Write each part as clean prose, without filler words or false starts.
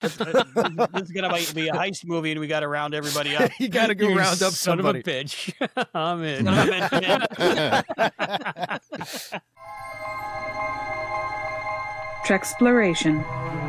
This is gonna be a heist movie, and we got to round everybody up. You got to go round up Son somebody. of a bitch. I'm in. Trexploration.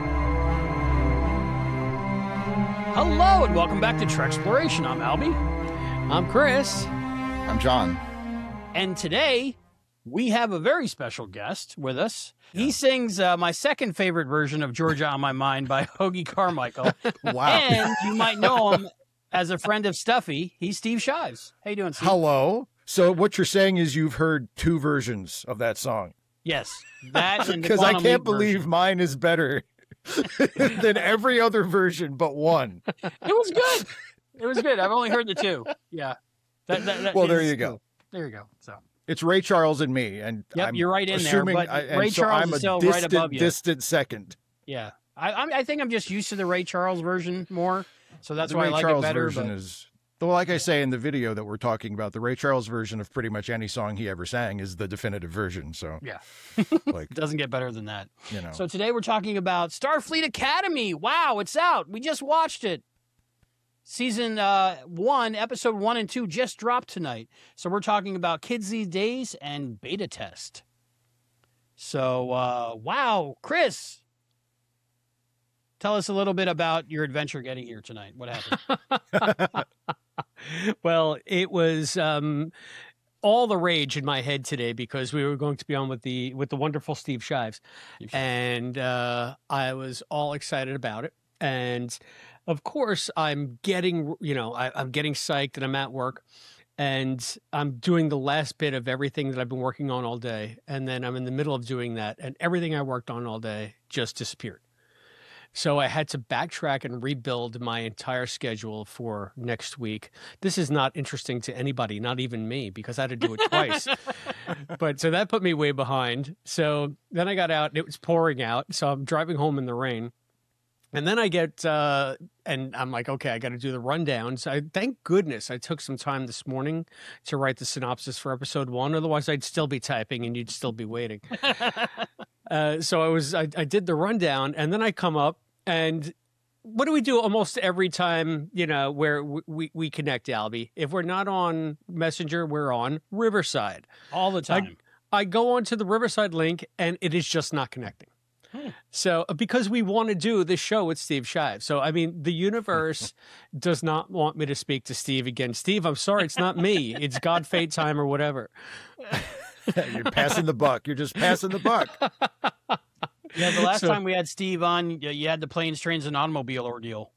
Hello, and welcome back to Trexploration. I'm Albie. I'm Chris. I'm John. And today, we have a very special guest with us. He sings my second favorite version of Georgia on My Mind by Hoagie Carmichael. Wow. And you might know him as a friend of Stuffy. He's Steve Shives. How you doing, Steve? Hello. So what you're saying is you've heard two versions of that song. Yes. That and the Because I Quantum can't Leap believe version. mine is better than every other version but one. It was good. It was good. I've only heard the two. Yeah. That Well, there is you go. cool. There you go. So. It's Ray Charles and me, and Yep, I'm you're right in there, assuming but and Ray so Charles I'm is a still distant, right above you. distant second. Yeah. I think I'm just used to the Ray Charles version more, so that's The why Ray I like Charles it better. version But is, well, like I say in the video that we're talking about, the Ray Charles version of pretty much any song he ever sang is the definitive version. So yeah, like it doesn't get better than that. you know, So today we're talking about Starfleet Academy. Wow, it's out. We just watched it. Season 1, episode 1 and 2 just dropped tonight. So we're talking about Kids These Days and Beta Test. So, wow, Chris, tell us a little bit about your adventure getting here tonight. What happened? Well, it was all the rage in my head today because we were going to be on with the wonderful Steve Shives, and I was all excited about it. And of course, I'm getting I'm getting psyched, and I'm at work, and I'm doing the last bit of everything that I've been working on all day, and then I'm in the middle of doing that, and everything I worked on all day just disappeared. So I had to backtrack and rebuild my entire schedule for next week. This is not interesting to anybody, not even me, because I had to do it twice. But so that put me way behind. So then I got out and it was pouring out. So I'm driving home in the rain. And then I get, and I'm like, okay, I got to do the rundown. So thank goodness I took some time this morning to write the synopsis for episode 1. Otherwise, I'd still be typing and you'd still be waiting. So I did the rundown, and then I come up, and what do we do almost every time, where we connect, Albie? If we're not on Messenger, we're on Riverside. All the time. I go onto the Riverside link, and it is just not connecting. So, because we want to do this show with Steve Shives. So, I mean, the universe does not want me to speak to Steve again. Steve, I'm sorry, it's not me. It's God, fate, time, or whatever. you're passing the buck. You're just passing the buck. Yeah, the last time we had Steve on, you had the planes, trains, and automobile ordeal.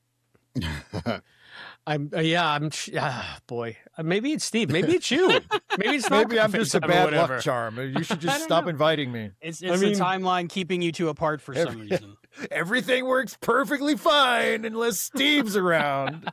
Boy, maybe it's Steve. Maybe it's you. Maybe it's not. Maybe I'm just a FaceTime or bad whatever. luck charm. You should just stop inviting me. It's I the mean- timeline keeping you two apart for some reason. Everything works perfectly fine unless Steve's around.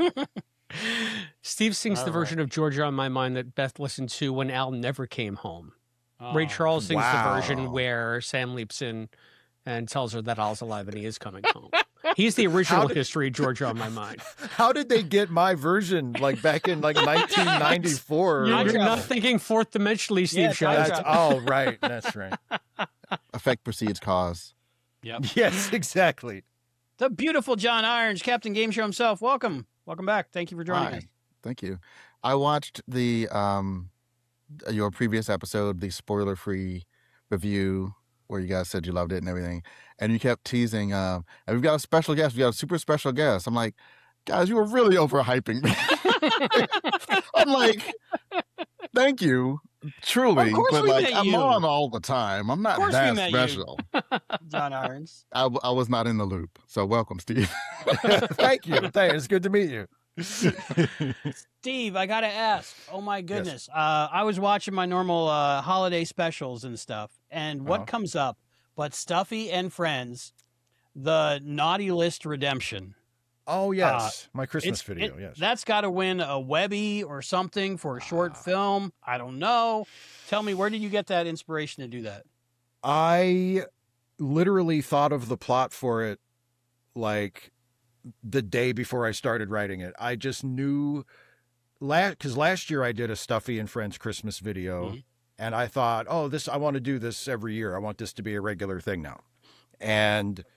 Steve sings the All version of Georgia on My Mind that Beth listened to when Al never came home. Ray Oh. Charles sings the wow. version where Sam leaps in and tells her that Al's alive and he is coming home. He's the original history of Georgia on My Mind. How did they get my version like back in like 1994? You're not thinking fourth dimensionally, Steve Yeah, Shives. That's oh right, that's right. Effect precedes cause. Yep. Yes, exactly. The beautiful John Irons, Captain Game Show himself. Welcome. Welcome back. Thank you for joining us. Hi. Thank you. I watched the your previous episode, the spoiler-free review, where you guys said you loved it and everything, and you kept teasing. And we've got a special guest. We got a super special guest. I'm like, guys, you were really overhyping me. I'm like, thank you, truly, Of course but we like met I'm you. on all the time. I'm not course we that met you. special. John Irons. I was not in the loop. So welcome, Steve. Thank you. It's good to meet you. Steve, I got to ask. Oh, my goodness. I was watching my normal holiday specials and stuff, and what comes up but Stuffy and Friends, the Naughty List Redemption. Oh yes, my Christmas video. Yes, That's got to win a Webby or something for a short film. I don't know. Tell me, where did you get that inspiration to do that? I literally thought of the plot for it like the day before I started writing it. I just knew because last year I did a Stuffy and Friends Christmas video, and I thought, I want to do this every year. I want this to be a regular thing now. And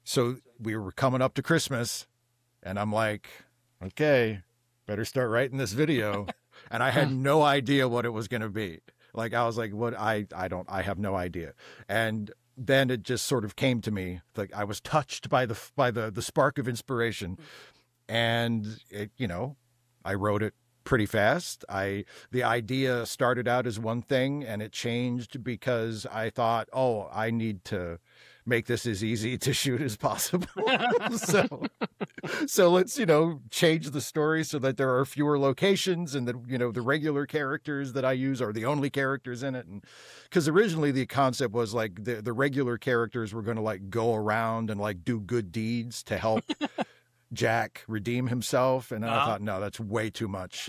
So we were coming up to Christmas, and I'm like, okay, better start writing this video. And I had no idea what it was going to be. Like, I was like, what? I have no idea. And then it just sort of came to me. Like, I was touched by the spark of inspiration. And it, I wrote it pretty fast. The idea started out as one thing, and it changed because I thought, oh, I need to make this as easy to shoot as possible. so let's, change the story so that there are fewer locations, and that, the regular characters that I use are the only characters in it. And because originally the concept was like the regular characters were going to like go around and like do good deeds to help Jack redeem himself. And then I thought, no, that's way too much.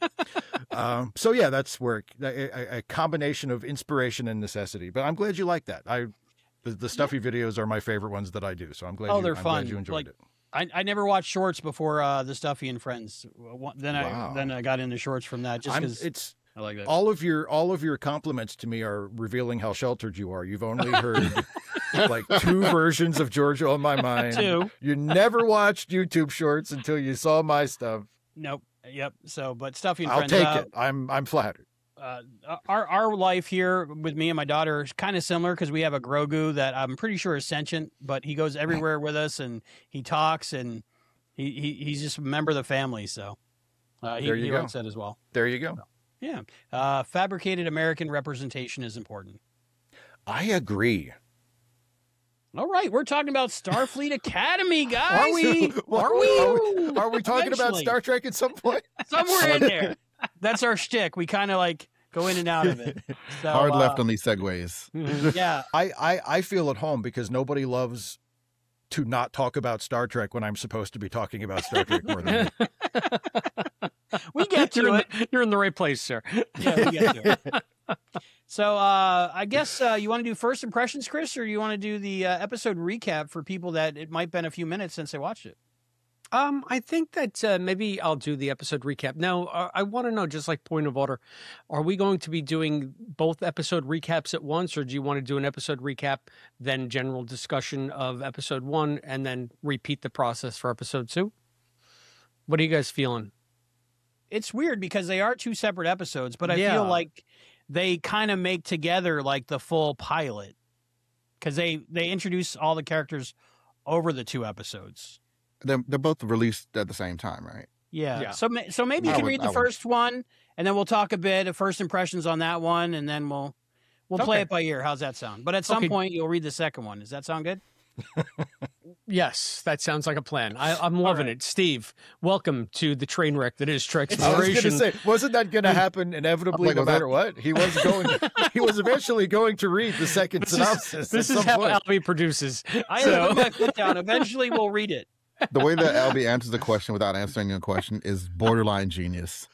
So yeah, that's where a combination of inspiration and necessity. But I'm glad you like that. The Stuffy videos are my favorite ones that I do. So I'm glad, they're fun. Glad you enjoyed it. I never watched shorts before the Stuffy and Friends. Then I got into shorts from that just because I like that. All of your compliments to me are revealing how sheltered you are. You've only heard like 2 versions of Georgia on My Mind. 2. You never watched YouTube shorts until you saw my stuff. Nope. Yep. So, but Stuffy and I'll Friends. take it. I'm flattered. Our life here with me and my daughter is kind of similar because we have a Grogu that I'm pretty sure is sentient, but he goes everywhere with us and he talks, and he's just a member of the family. So he likes that as well. There you go. Yeah. Fabricated American representation is important. I agree. All right. We're talking about Starfleet Academy, guys. Are we? Are we talking about Star Trek at some point? Somewhere in there. That's our shtick. We kind of like go in and out of it. So, hard left on these segues. Yeah. I feel at home because nobody loves to not talk about Star Trek when I'm supposed to be talking about Star Trek more than me. We get to it. You're in the right place, sir. Yeah, we get to it. So I guess you want to do first impressions, Chris, or you want to do the episode recap for people that it might been a few minutes since they watched it? I think that maybe I'll do the episode recap. Now, I want to know, just like point of order, are we going to be doing both episode recaps at once, or do you want to do an episode recap, then general discussion of episode 1, and then repeat the process for episode 2? What are you guys feeling? It's weird because they are 2 separate episodes, but I feel like they kind of make together like the full pilot because they introduce all the characters over the 2 episodes. They're both released at the same time, right? Yeah. So maybe you can read the first one, and then we'll talk a bit of first impressions on that one, and then we'll play it by ear. How's that sound? But at some point, you'll read the second one. Does that sound good? Yes, that sounds like a plan. I'm loving it. Steve, welcome to the train wreck that is Trek Exploration. I was going to say, wasn't that going to happen inevitably no matter what? He was eventually going to read the second synopsis. This is how Albie produces. I have that put down. Eventually, we'll read it. The way that Albie answers the question without answering a question is borderline genius.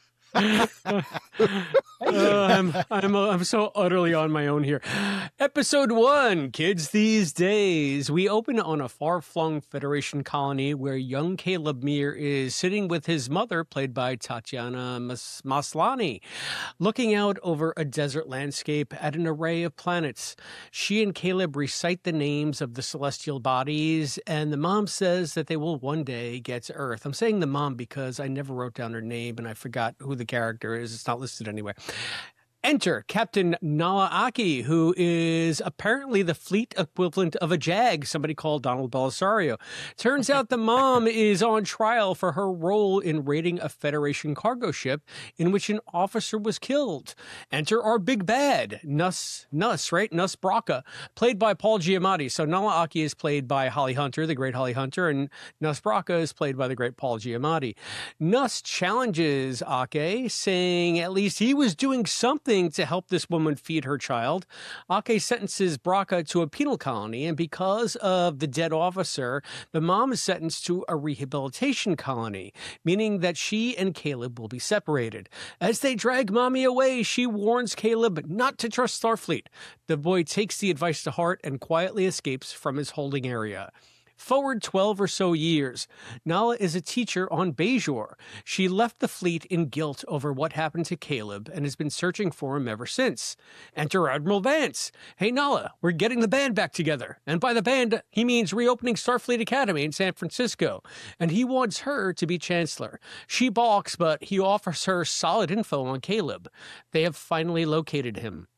I'm so utterly on my own here. Episode 1, Kids These Days. We open on a far-flung Federation colony where young Caleb Meir is sitting with his mother, played by Tatiana Maslany, looking out over a desert landscape at an array of planets. She and Caleb recite the names of the celestial bodies, and the mom says that they will one day get to Earth. I'm saying the mom because I never wrote down her name, and I forgot who the character is. It's not listed anywhere. Enter Captain Nala Aki, who is apparently the fleet equivalent of a JAG, somebody called Donald Belisario. Turns out the mom is on trial for her role in raiding a Federation cargo ship in which an officer was killed. Enter our big bad, Nuss Brocka, played by Paul Giamatti. So Nala Aki is played by Holly Hunter, the great Holly Hunter, and Nuss Brocka is played by the great Paul Giamatti. Nuss challenges Ake, saying at least he was doing something to help this woman feed her child. Ake sentences Brocka to a penal colony, and because of the dead officer, the mom is sentenced to a rehabilitation colony, meaning that she and Caleb will be separated. As they drag mommy away, she warns Caleb not to trust Starfleet. The boy takes the advice to heart and quietly escapes from his holding area. Forward 12 or so years. Nala is a teacher on Bajor. She left the fleet in guilt over what happened to Caleb and has been searching for him ever since. Enter Admiral Vance. Hey, Nala, we're getting the band back together. And by the band, he means reopening Starfleet Academy in San Francisco. And he wants her to be chancellor. She balks, but he offers her solid info on Caleb. They have finally located him.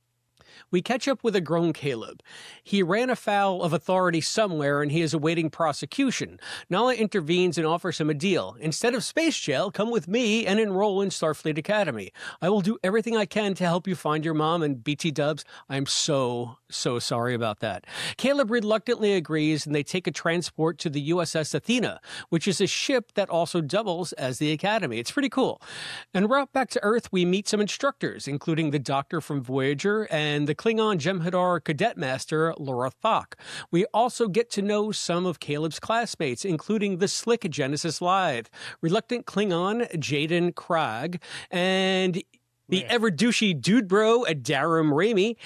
We catch up with a grown Caleb. He ran afoul of authority somewhere and he is awaiting prosecution. Nala intervenes and offers him a deal. Instead of space jail, come with me and enroll in Starfleet Academy. I will do everything I can to help you find your mom. And BT Dubs, I'm so sorry about that. Caleb reluctantly agrees and they take a transport to the USS Athena, which is a ship that also doubles as the Academy. It's pretty cool. En route back to Earth, we meet some instructors, including the doctor from Voyager and the Klingon Jem'Hadar cadet master Laura Thok. We also get to know some of Caleb's classmates, including the slick Genesis Live, reluctant Klingon Jaden Krag, and the ever-douchey dude bro at Darum Ramey,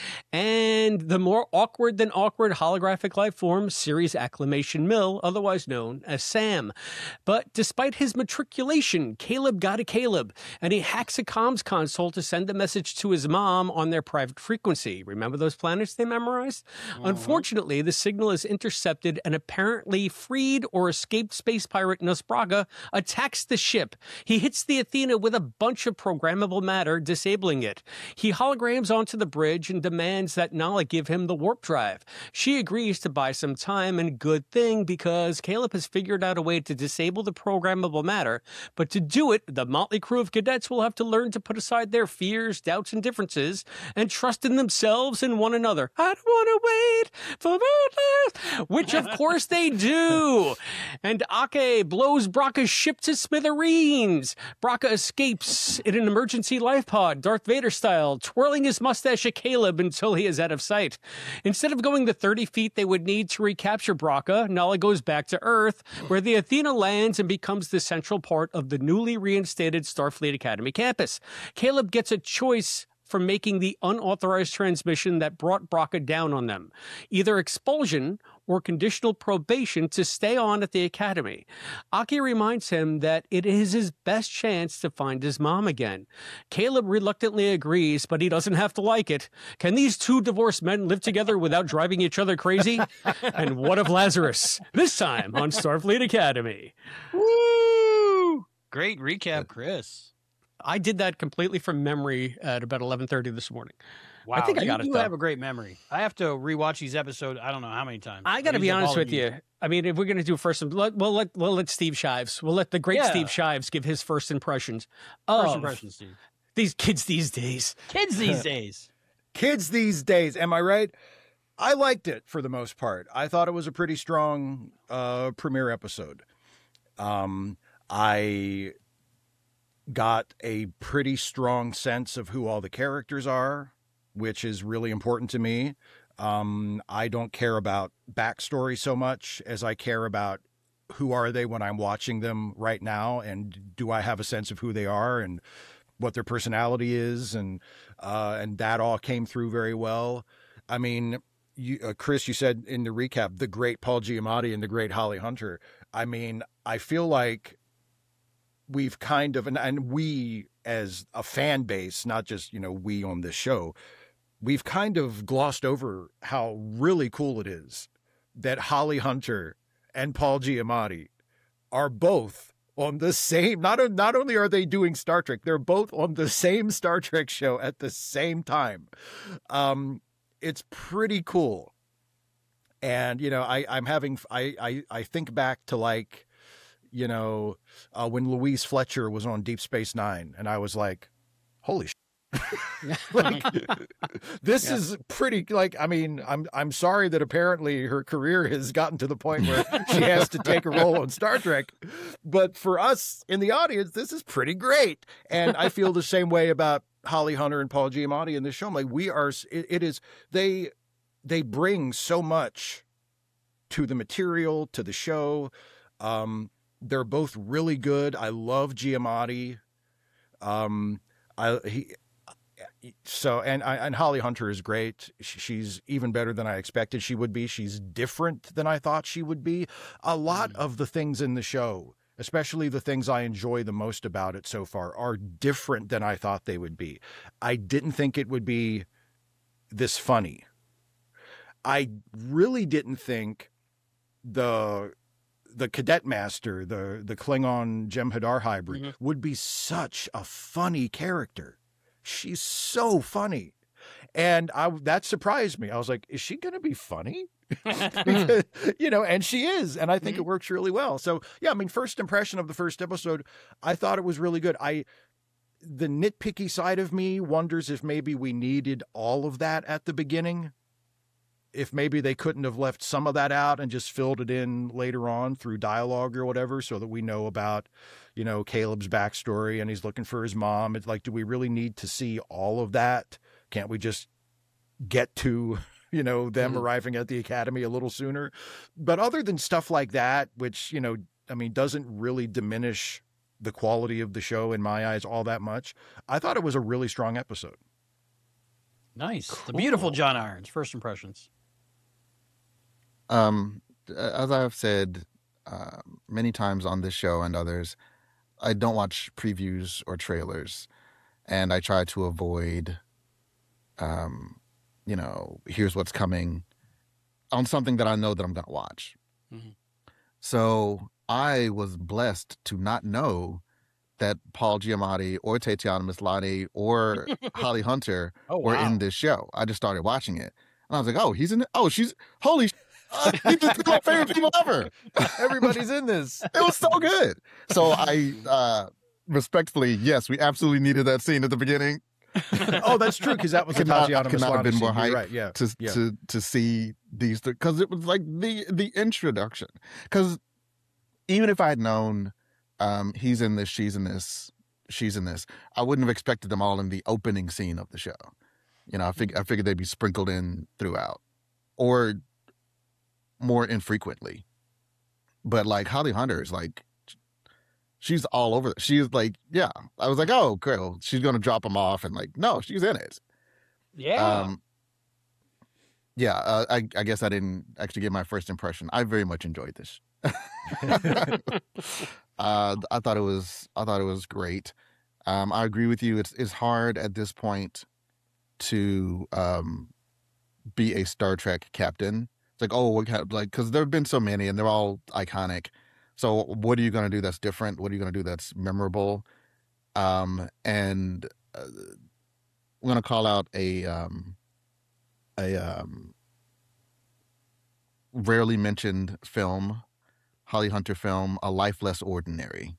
and the more awkward than awkward holographic life form, Ceres Acclamation Mill, otherwise known as Sam. But despite his matriculation, Caleb got a Caleb, and he hacks a comms console to send a message to his mom on their private frequency. Remember those planets they memorized? Unfortunately, the signal is intercepted, and apparently freed or escaped space pirate Nosbraga attacks the ship. He hits the Athena with a bunch of programmable matter, disabling it. He holograms onto the bridge and demands that Nala give him the warp drive. She agrees to buy some time, and good thing, because Caleb has figured out a way to disable the programmable matter, but to do it, the motley crew of cadets will have to learn to put aside their fears, doubts, and differences, and trust in themselves and one another. I don't want to wait for the last, which of course they do. And Ake blows Bracca's ship to smithereens. Bracca escapes in an emergency life pod, Darth Vader style, twirling his mustache at Caleb until he is out of sight. Instead of going the 30 feet they would need to recapture Bracca, Nala goes back to Earth, where the Athena lands and becomes the central part of the newly reinstated Starfleet Academy campus. Caleb gets a choice from making the unauthorized transmission that brought Bracca down on them. Either expulsion or conditional probation to stay on at the Academy. Aki reminds him that it is his best chance to find his mom again. Caleb reluctantly agrees, but he doesn't have to like it. Can these two divorced men live together without driving each other crazy? And what of Lazarus? This time on Starfleet Academy. Woo! Great recap, Chris. I did that completely from memory at about 11:30 this morning. Wow, I think I got it. You though. have a great memory. I have to rewatch these episodes. I don't know how many times. I got to be honest with you. I mean, if we're going to do first, we'll let Steve Shives. We'll let the great Steve Shives give his first impressions. First impressions, Steve. These kids these days. Kids these days. Kids these days. Am I right? I liked it for the most part. I thought it was a pretty strong premiere episode. I got a pretty strong sense of who all the characters are, which is really important to me. I don't care about backstory so much as I care about who are they when I'm watching them right now, and do I have a sense of who they are and what their personality is, and that all came through very well. I mean, Chris, you said in the recap, the great Paul Giamatti and the great Holly Hunter. I mean, I feel like we've kind of, and we as a fan base, not just, we on this show, we've kind of glossed over how really cool it is that Holly Hunter and Paul Giamatti are both on the same, not only are they doing Star Trek, they're both on the same Star Trek show at the same time. It's pretty cool. And, I think back to when Louise Fletcher was on Deep Space Nine, and I was like, holy shit. This is pretty, I'm sorry that apparently her career has gotten to the point where she has to take a role on Star Trek, but for us in the audience, this is pretty great. And I feel the same way about Holly Hunter and Paul Giamatti in this show. They bring so much to the material, to the show. They're both So, and Holly Hunter is great. She's even better than I expected she would be. She's different than I thought she would be. A lot of the things in the show, especially the things I enjoy the most about it so far, are different than I thought they would be. I didn't think it would be this funny. I really didn't think the cadet master, the Klingon Jem'Hadar hybrid, would be such a funny character. She's so funny. And that surprised me. I was like, is she going to be funny? And she is. And I think it works really well. So, yeah, I mean, first impression of the first episode, I thought it was really good. The nitpicky side of me wonders if maybe we needed all of that at the beginning. If maybe they couldn't have left some of that out and just filled it in later on through dialogue or whatever, so that we know about, Caleb's backstory and he's looking for his mom. It's like, do we really need to see all of that? Can't we just get to, them arriving at the academy a little sooner? But other than stuff like that, which, doesn't really diminish the quality of the show in my eyes all that much, I thought it was a really strong episode. Nice. Cool. The beautiful John Irons, first impressions. As I've said many times on this show and others, I don't watch previews or trailers, and I try to avoid, here's what's coming on something that I know that I'm going to watch. Mm-hmm. So I was blessed to not know that Paul Giamatti or Tatiana Maslany or Holly Hunter were in this show. I just started watching it, and I was like, oh, he's in it. Oh, holy these are my favorite people ever. Everybody's in this. It was so good. So I respectfully, yes, we absolutely needed that scene at the beginning. Oh, that's true, because that was could not have been more hype, right? Yeah, to see these, because it was like the introduction. Because even if I had known he's in this, she's in this, I wouldn't have expected them all in the opening scene of the show. I figured they'd be sprinkled in throughout, or more infrequently. But like Holly Hunter is like, she's all over. She's like, yeah. I was like, oh, cool. She's going to drop them off, and like, no, she's in it. Yeah. I guess I didn't actually get my first impression. I very much enjoyed this. I thought it was great. I agree with you. It's hard at this point to be a Star Trek captain. It's like, because there have been so many and they're all iconic. So what are you going to do that's different? What are you going to do that's memorable? And I'm going to call out a rarely mentioned film, Holly Hunter film, A Life Less Ordinary,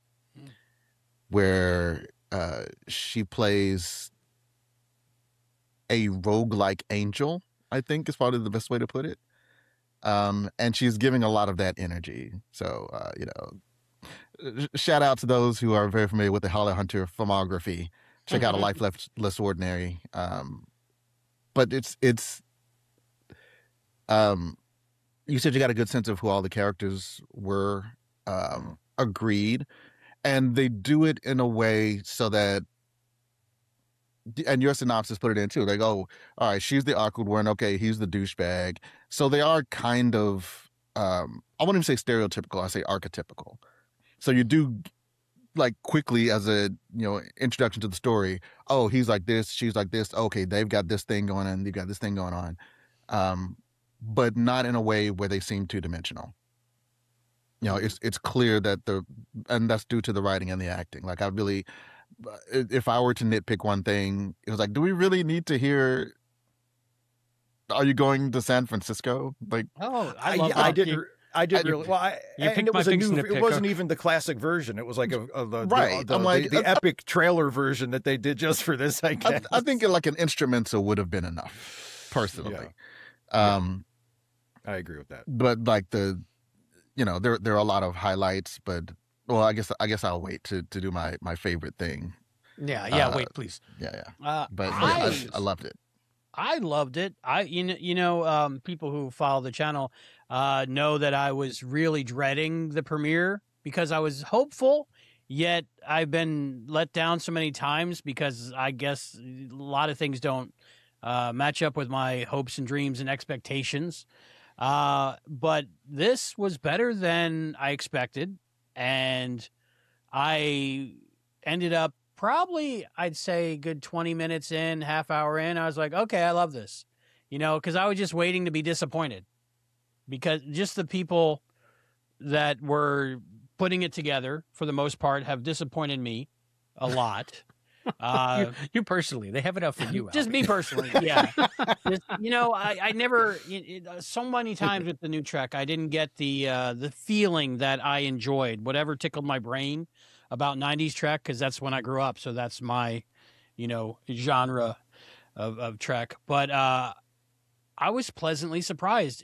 where she plays a roguelike angel, I think is probably the best way to put it. And she's giving a lot of that energy. So, shout out to those who are very familiar with the Holly Hunter filmography. Check out A Life Less Ordinary. But it's you said you got a good sense of who all the characters were, agreed. And they do it in a way so that, and your synopsis put it in too. They go, all right, she's the awkward one. Okay, he's the douchebag. So they are kind of, I wouldn't even say stereotypical. I say archetypical. So you do, like, quickly as a, introduction to the story. Oh, he's like this. She's like this. Okay, they've got this thing going on. They've got this thing going on. But not in a way where they seem two-dimensional. It's clear that and that's due to the writing and the acting. Like, if I were to nitpick one thing, it was like, do we really need to hear, are you going to San Francisco? Like, oh, I didn't really. Well, it was it wasn't even the classic version. It was like the epic trailer version that they did just for this. I guess. I think like an instrumental would have been enough, personally. Yeah. I agree with that. But like there are a lot of highlights, but. Well, I guess I'll wait to do my favorite thing. Yeah. Wait, please. Yeah. But I loved it. I loved it. People who follow the channel know that I was really dreading the premiere because I was hopeful Yet I've been let down so many times because I guess a lot of things don't match up with my hopes and dreams and expectations. But this was better than I expected. And I ended up probably, I'd say, good 20 minutes in, half hour in. I was like, okay, I love this. Because I was just waiting to be disappointed. Because just the people that were putting it together, for the most part, have disappointed me a lot. You personally, they have it out for you. Just me personally, yeah. I never. So many times with the new Trek, I didn't get the feeling that I enjoyed. Whatever tickled my brain about '90s Trek, because that's when I grew up. So that's my, genre of Trek. But I was pleasantly surprised.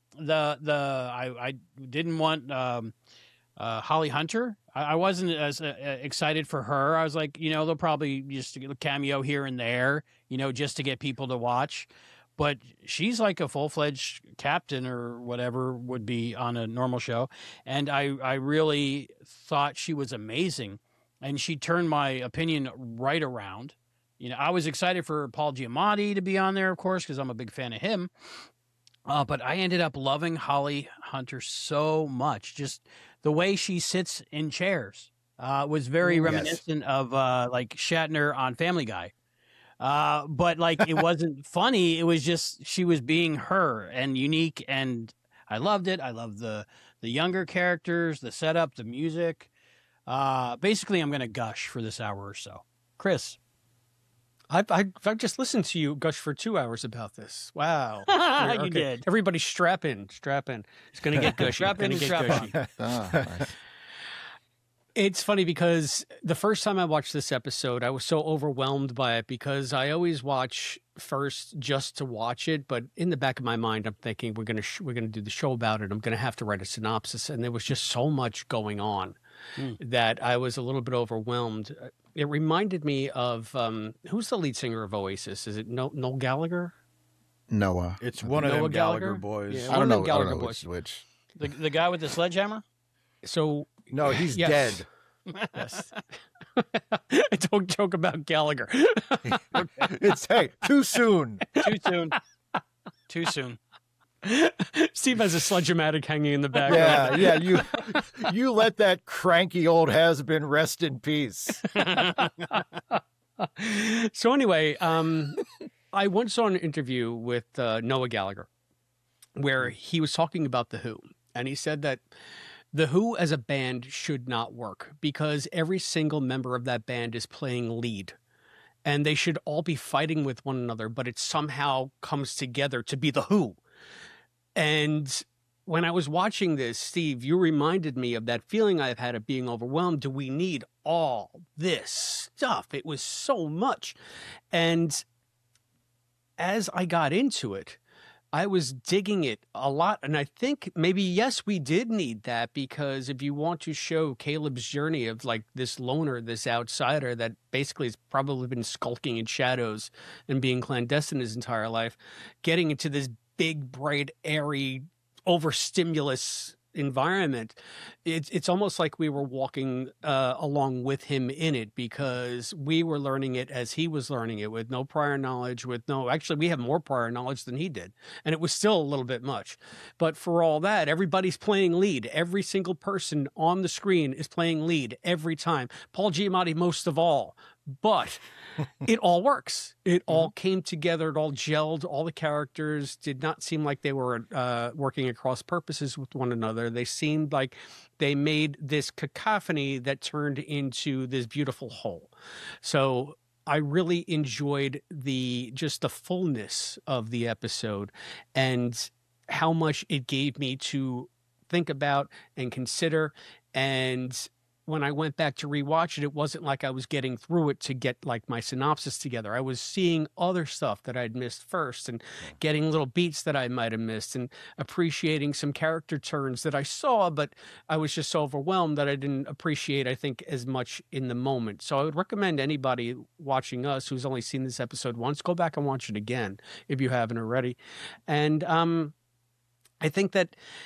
I didn't want Holly Hunter. I wasn't as excited for her. I was like, they'll probably just cameo here and there, just to get people to watch. But she's like a full-fledged captain or whatever would be on a normal show. And I really thought she was amazing. And she turned my opinion right around. I was excited for Paul Giamatti to be on there, of course, because I'm a big fan of him. But I ended up loving Holly Hunter so much. Just the way she sits in chairs was very reminiscent of like Shatner on Family Guy. But like it wasn't funny. It was just she was being her and unique, and I loved it. I loved the younger characters, the setup, the music. Basically, I'm going to gush for this hour or so. Chris. I've just listened to you gush for 2 hours about this. Wow. You did. Everybody strap in. It's going to get gushy. Strap in and strap on. Nice. It's funny because the first time I watched this episode, I was so overwhelmed by it because I always watch first just to watch it. But in the back of my mind, I'm thinking we're going to do the show about it. I'm going to have to write a synopsis. And there was just so much going on that I was a little bit overwhelmed. It reminded me of who's the lead singer of Oasis? Is it Noel Gallagher? Noah. It's one of Noah them Gallagher? Gallagher boys. Yeah. I don't know. Gallagher I don't know boys. which. The guy with the sledgehammer? So No, he's Yes. dead. yes. Don't joke about Gallagher. It's too soon. Too soon. Too soon. Steve has a sledge-o-matic hanging in the background. Yeah. You let that cranky old has-been rest in peace. So anyway, I once saw an interview with Noah Gallagher where he was talking about The Who, and he said that The Who as a band should not work because every single member of that band is playing lead, and they should all be fighting with one another, but it somehow comes together to be The Who. And when I was watching this, Steve, you reminded me of that feeling I've had of being overwhelmed. Do we need all this stuff? It was so much. And as I got into it, I was digging it a lot. And I think maybe, yes, we did need that because if you want to show Caleb's journey of like this loner, this outsider that basically has probably been skulking in shadows and being clandestine his entire life, getting into this big, bright, airy, overstimulus environment, it's almost like we were walking along with him in it because we were learning it as he was learning it with no prior knowledge, actually we have more prior knowledge than he did, and it was still a little bit much. But for all that, everybody's playing lead. Every single person on the screen is playing lead every time. Paul Giamatti most of all. But it all works. It all came together. It all gelled. All the characters did not seem like they were working across purposes with one another. They seemed like they made this cacophony that turned into this beautiful whole. So I really enjoyed the fullness of the episode and how much it gave me to think about and consider. And when I went back to rewatch it, it wasn't like I was getting through it to get like my synopsis together. I was seeing other stuff that I'd missed first and getting little beats that I might have missed and appreciating some character turns that I saw, but I was just so overwhelmed that I didn't appreciate, I think, as much in the moment. So I would recommend anybody watching us who's only seen this episode once, go back and watch it again if you haven't already. And I think that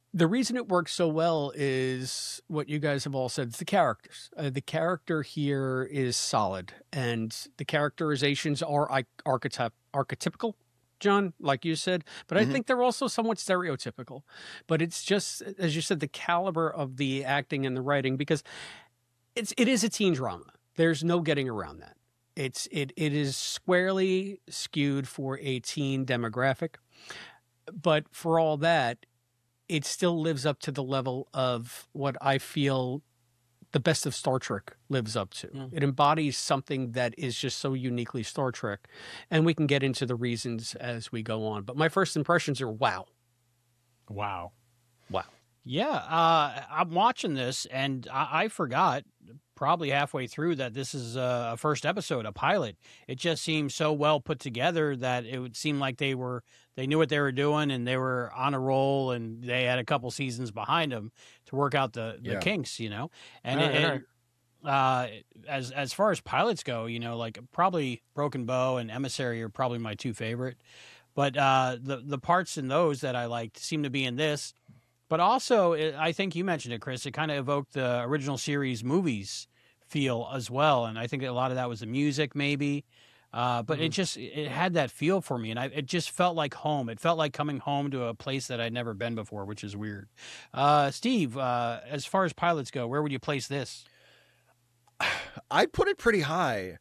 The reason it works so well is what you guys have all said. It's the characters. The character here is solid, and the characterizations are archetypical, John, like you said. But I think they're also somewhat stereotypical. But it's just, as you said, the caliber of the acting and the writing, because it is a teen drama. There's no getting around that. It is squarely skewed for a teen demographic, but for all that, it still lives up to the level of what I feel the best of Star Trek lives up to. It embodies something that is just so uniquely Star Trek, and we can get into the reasons as we go on. But my first impressions are wow. Wow. Wow. Yeah, I'm watching this, and I forgot probably halfway through that this is a first episode, a pilot. It just seemed so well put together that it would seem like they knew what they were doing, and they were on a roll, and they had a couple seasons behind them to work out the kinks, you know. And as far as pilots go, you know, like probably Broken Bow and Emissary are probably my two favorite, but the parts in those that I liked seem to be in this. But also, I think you mentioned it, Chris. It kind of evoked the original series movies feel as well, and I think a lot of that was the music, maybe. But it had that feel for me, and it just felt like home. It felt like coming home to a place that I'd never been before, which is weird. Steve, as far as pilots go, where would you place this? I'd put it pretty high,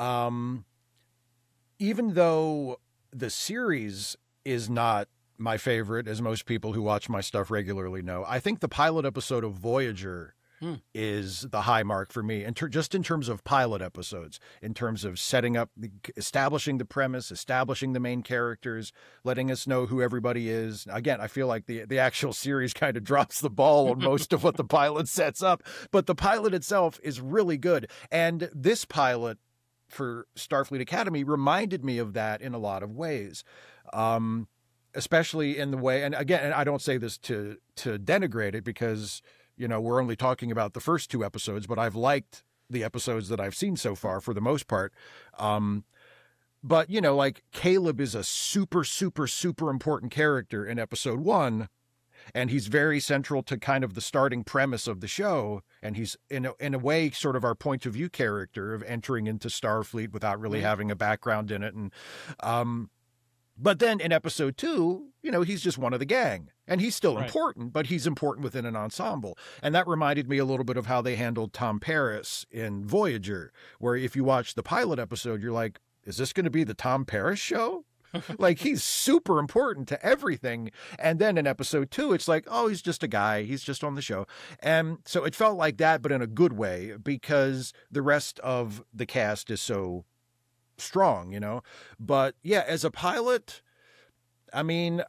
even though the series is not my favorite, as most people who watch my stuff regularly know. I think the pilot episode of Voyager is the high mark for me, and just in terms of pilot episodes, in terms of setting up, establishing the premise, establishing the main characters, letting us know who everybody is. Again, I feel like the actual series kind of drops the ball on most of what the pilot sets up, but the pilot itself is really good. And this pilot for Starfleet Academy reminded me of that in a lot of ways. Especially in the way, and again, I don't say this to denigrate it, because, you know, we're only talking about the first two episodes, but I've liked the episodes that I've seen so far for the most part. But, you know, like Caleb is a super, super, super important character in episode 1, and he's very central to kind of the starting premise of the show. And he's in a way sort of our point of view character of entering into Starfleet without really having a background in it. And, but then in episode 2, you know, he's just one of the gang, and he's still important, but he's important within an ensemble. And that reminded me a little bit of how they handled Tom Paris in Voyager, where if you watch the pilot episode, you're like, is this going to be the Tom Paris show? Like, he's super important to everything. And then in episode 2, it's like, oh, he's just a guy. He's just on the show. And so it felt like that, but in a good way, because the rest of the cast is so strong, you know. But yeah, as a pilot, I mean,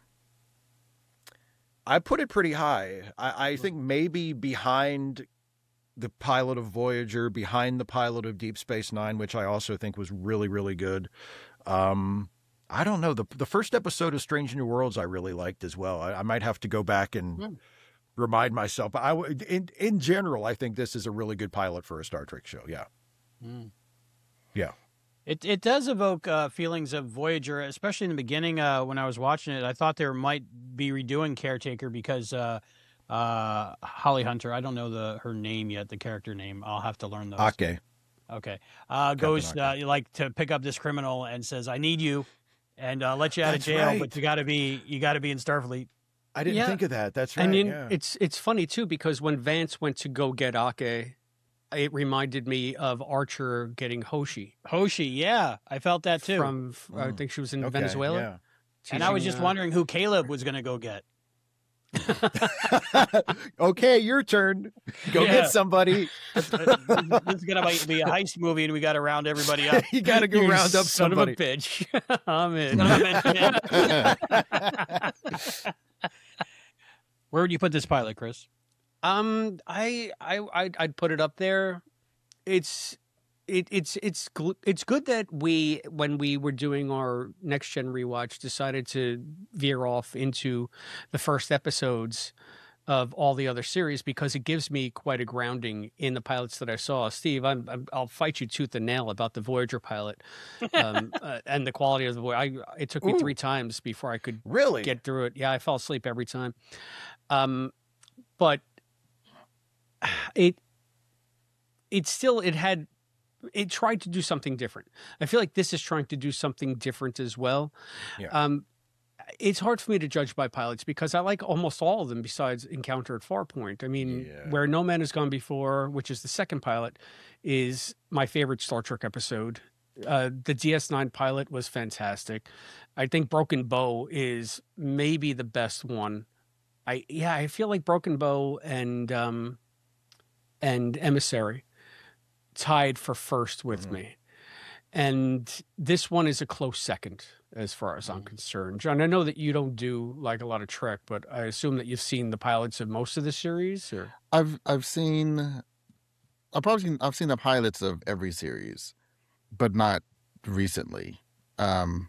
I put it pretty high. I think maybe behind the pilot of Voyager, behind the pilot of Deep Space Nine, which I also think was really, really good. I don't know. The first episode of Strange New Worlds I really liked as well. I might have to go back and remind myself. But in general, I think this is a really good pilot for a Star Trek show. Yeah. Yeah. It does evoke feelings of Voyager, especially in the beginning when I was watching it. I thought there might be redoing Caretaker because Holly Hunter, I don't know her name yet, the character name. I'll have to learn those. Okay. Goes like to pick up this criminal and says, "I need you," and let you out of jail, but you got to be in Starfleet. I didn't think of that. That's right. And it's funny too, because when Vance went to go get Ake, it reminded me of Archer getting Hoshi. Hoshi, yeah. I felt that too. From, I think she was in Venezuela. Yeah. And I was just wondering who Caleb was going to go get. Okay, your turn. Go get somebody. This is going to be a heist movie, and we got to round everybody up. You got to go round up son somebody. of a bitch. I'm in. Where would you put this pilot, Chris? I'd put it up there. It's good that we, when we were doing our Next Gen rewatch, decided to veer off into the first episodes, of all the other series because it gives me quite a grounding in the pilots that I saw. Steve, I'll fight you tooth and nail about the Voyager pilot and the quality of the Voyager. It took me 3 times before I could Really get through it. Yeah, I fell asleep every time. But it tried to do something different. I feel like this is trying to do something different as well. Yeah. It's hard for me to judge by pilots because I like almost all of them besides Encounter at Farpoint. I mean, Where No Man Has Gone Before, which is the second pilot, is my favorite Star Trek episode. The DS9 pilot was fantastic. I think Broken Bow is maybe the best one. I feel like Broken Bow and Emissary tied for first with me. And this one is a close second as far as I'm concerned. John, I know that you don't do like a lot of Trek, but I assume that you've seen the pilots of most of the series, or I've seen the pilots of every series, but not recently. And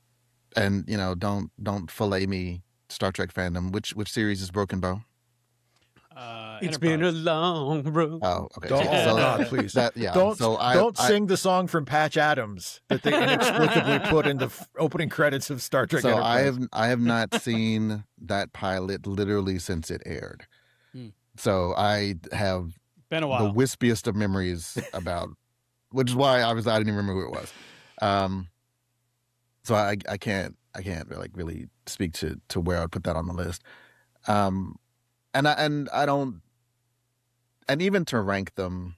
don't fillet me, Star Trek fandom. Which series is Broken Bow? It's been a long road. Oh, okay. God, please. Don't sing the song from Patch Adams that they inexplicably put in the opening credits of Star Trek. So Enterprise. I have not seen that pilot literally since it aired. So I have Been a while. the wispiest of memories about, which is why I didn't even remember who it was. So I can't really speak to where I'd put that on the list. And I don't, and even to rank them,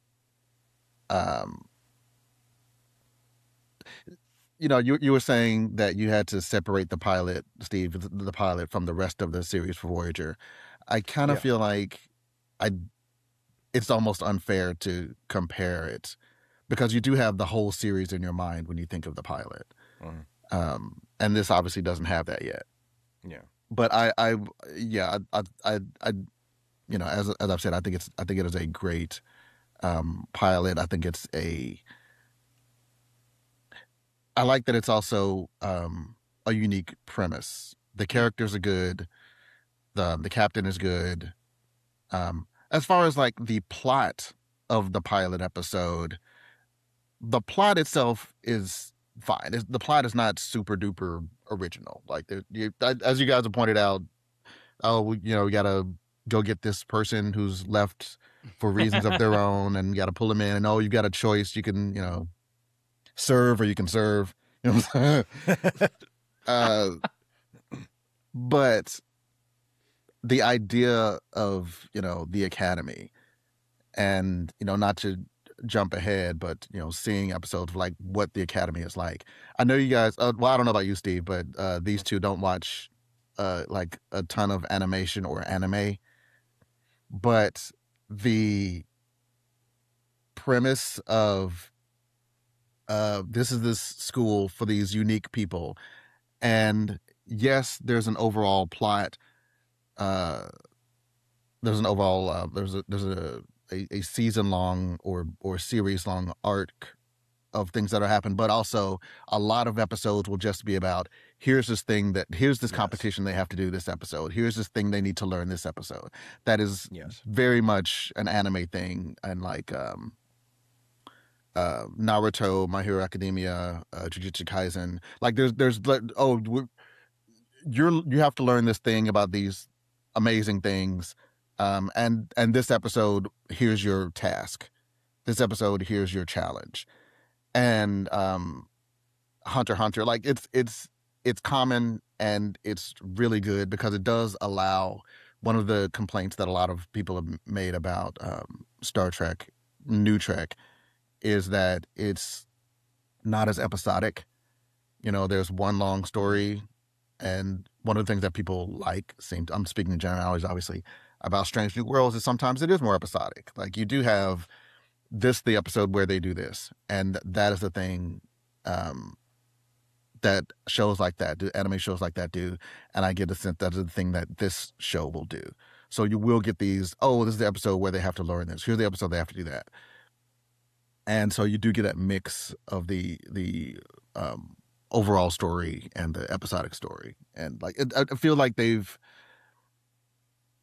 you were saying that you had to separate the pilot, Steve, the pilot from the rest of the series for Voyager. I kind of feel like it's almost unfair to compare it because you do have the whole series in your mind when you think of the pilot. And this obviously doesn't have that yet. Yeah. But as I've said, I think it is a great pilot. I think I like that it's also a unique premise. The characters are good. The captain is good. As far as like the plot of the pilot episode, the plot itself is fine. The plot is not super duper original. Like as you guys have pointed out, we gotta go get this person who's left for reasons of their own, and got to pull them in. And you got a choice. You can serve or you can serve. You know what I'm saying? But the idea of the academy, and not to jump ahead, but seeing episodes of like what the academy is like. I know you guys. I don't know about you, Steve, but these two don't watch like a ton of animation or anime. But the premise of this is this school for these unique people, and yes, there's an overall plot. There's a season long or series long arc of things that are happening, but also a lot of episodes will just be about here's this competition they have to do this episode. Here's this thing they need to learn this episode. That is very much an anime thing, and like Naruto, My Hero Academia, Jujutsu Kaisen. Like you have to learn this thing about these amazing things. And this episode, here's your task. This episode, here's your challenge. And Hunter x Hunter, like it's common and it's really good because it does allow. One of the complaints that a lot of people have made about Star Trek, New Trek, is that it's not as episodic. There's one long story, and one of the things that people I'm speaking in generalities, obviously, about Strange New Worlds is sometimes it is more episodic. Like you do have the episode where they do this, and that is the thing that shows like that do, anime shows like that do, and I get the sense that is the thing that this show will do. So you will get these, this is the episode where they have to learn this. Here's the episode they have to do that. And so you do get that mix of the overall story and the episodic story. And like I feel like they've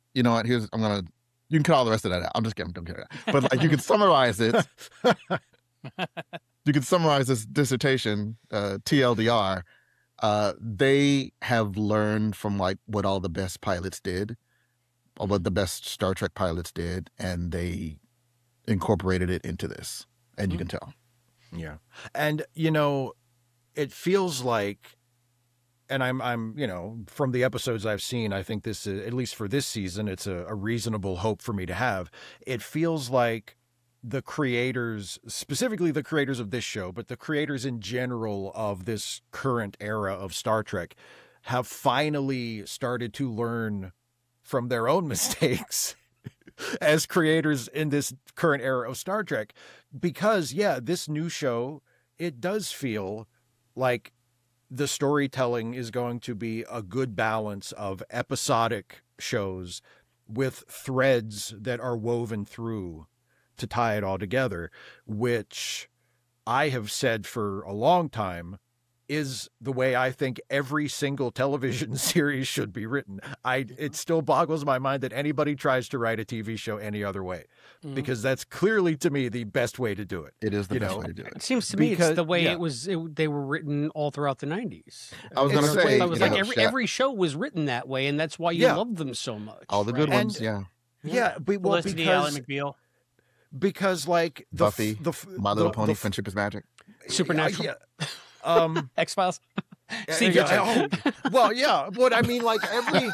you know what? You can cut all the rest of that out. I'm just kidding. Don't care. But like, you could summarize it. You could summarize this dissertation, TLDR. They have learned from like what all the best pilots did, or what the best Star Trek pilots did, and they incorporated it into this, and you can tell. Yeah. And, it feels like, and I'm, from the episodes I've seen, I think this, at least for this season, it's a reasonable hope for me to have. It feels like the creators, specifically the creators of this show, but the creators in general of this current era of Star Trek, have finally started to learn from their own mistakes as creators in this current era of Star Trek. Because, this new show, it does feel like the storytelling is going to be a good balance of episodic shows with threads that are woven through to tie it all together, which I have said for a long time is the way I think every single television series should be written. It still boggles my mind that anybody tries to write a TV show any other way, because that's clearly, to me, the best way to do it. It is the best way to do it. It seems to me it's the way they were written all throughout the 90s. I was going to say, it was like every show was written that way, and that's why you loved them so much. All the good ones, yeah. Felicity, Ally McBeal. Because like Buffy, My Little Pony, Friendship is Magic, Supernatural. X-Files. Steve well, yeah. But I mean, like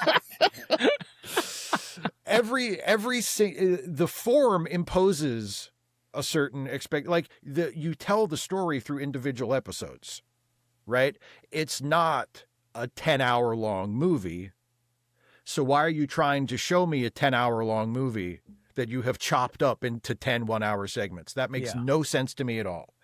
the form imposes a certain you tell the story through individual episodes, right? It's not a 10-hour long movie. So why are you trying to show me a 10-hour long movie that you have chopped up into 10 one-hour segments? That makes no sense to me at all.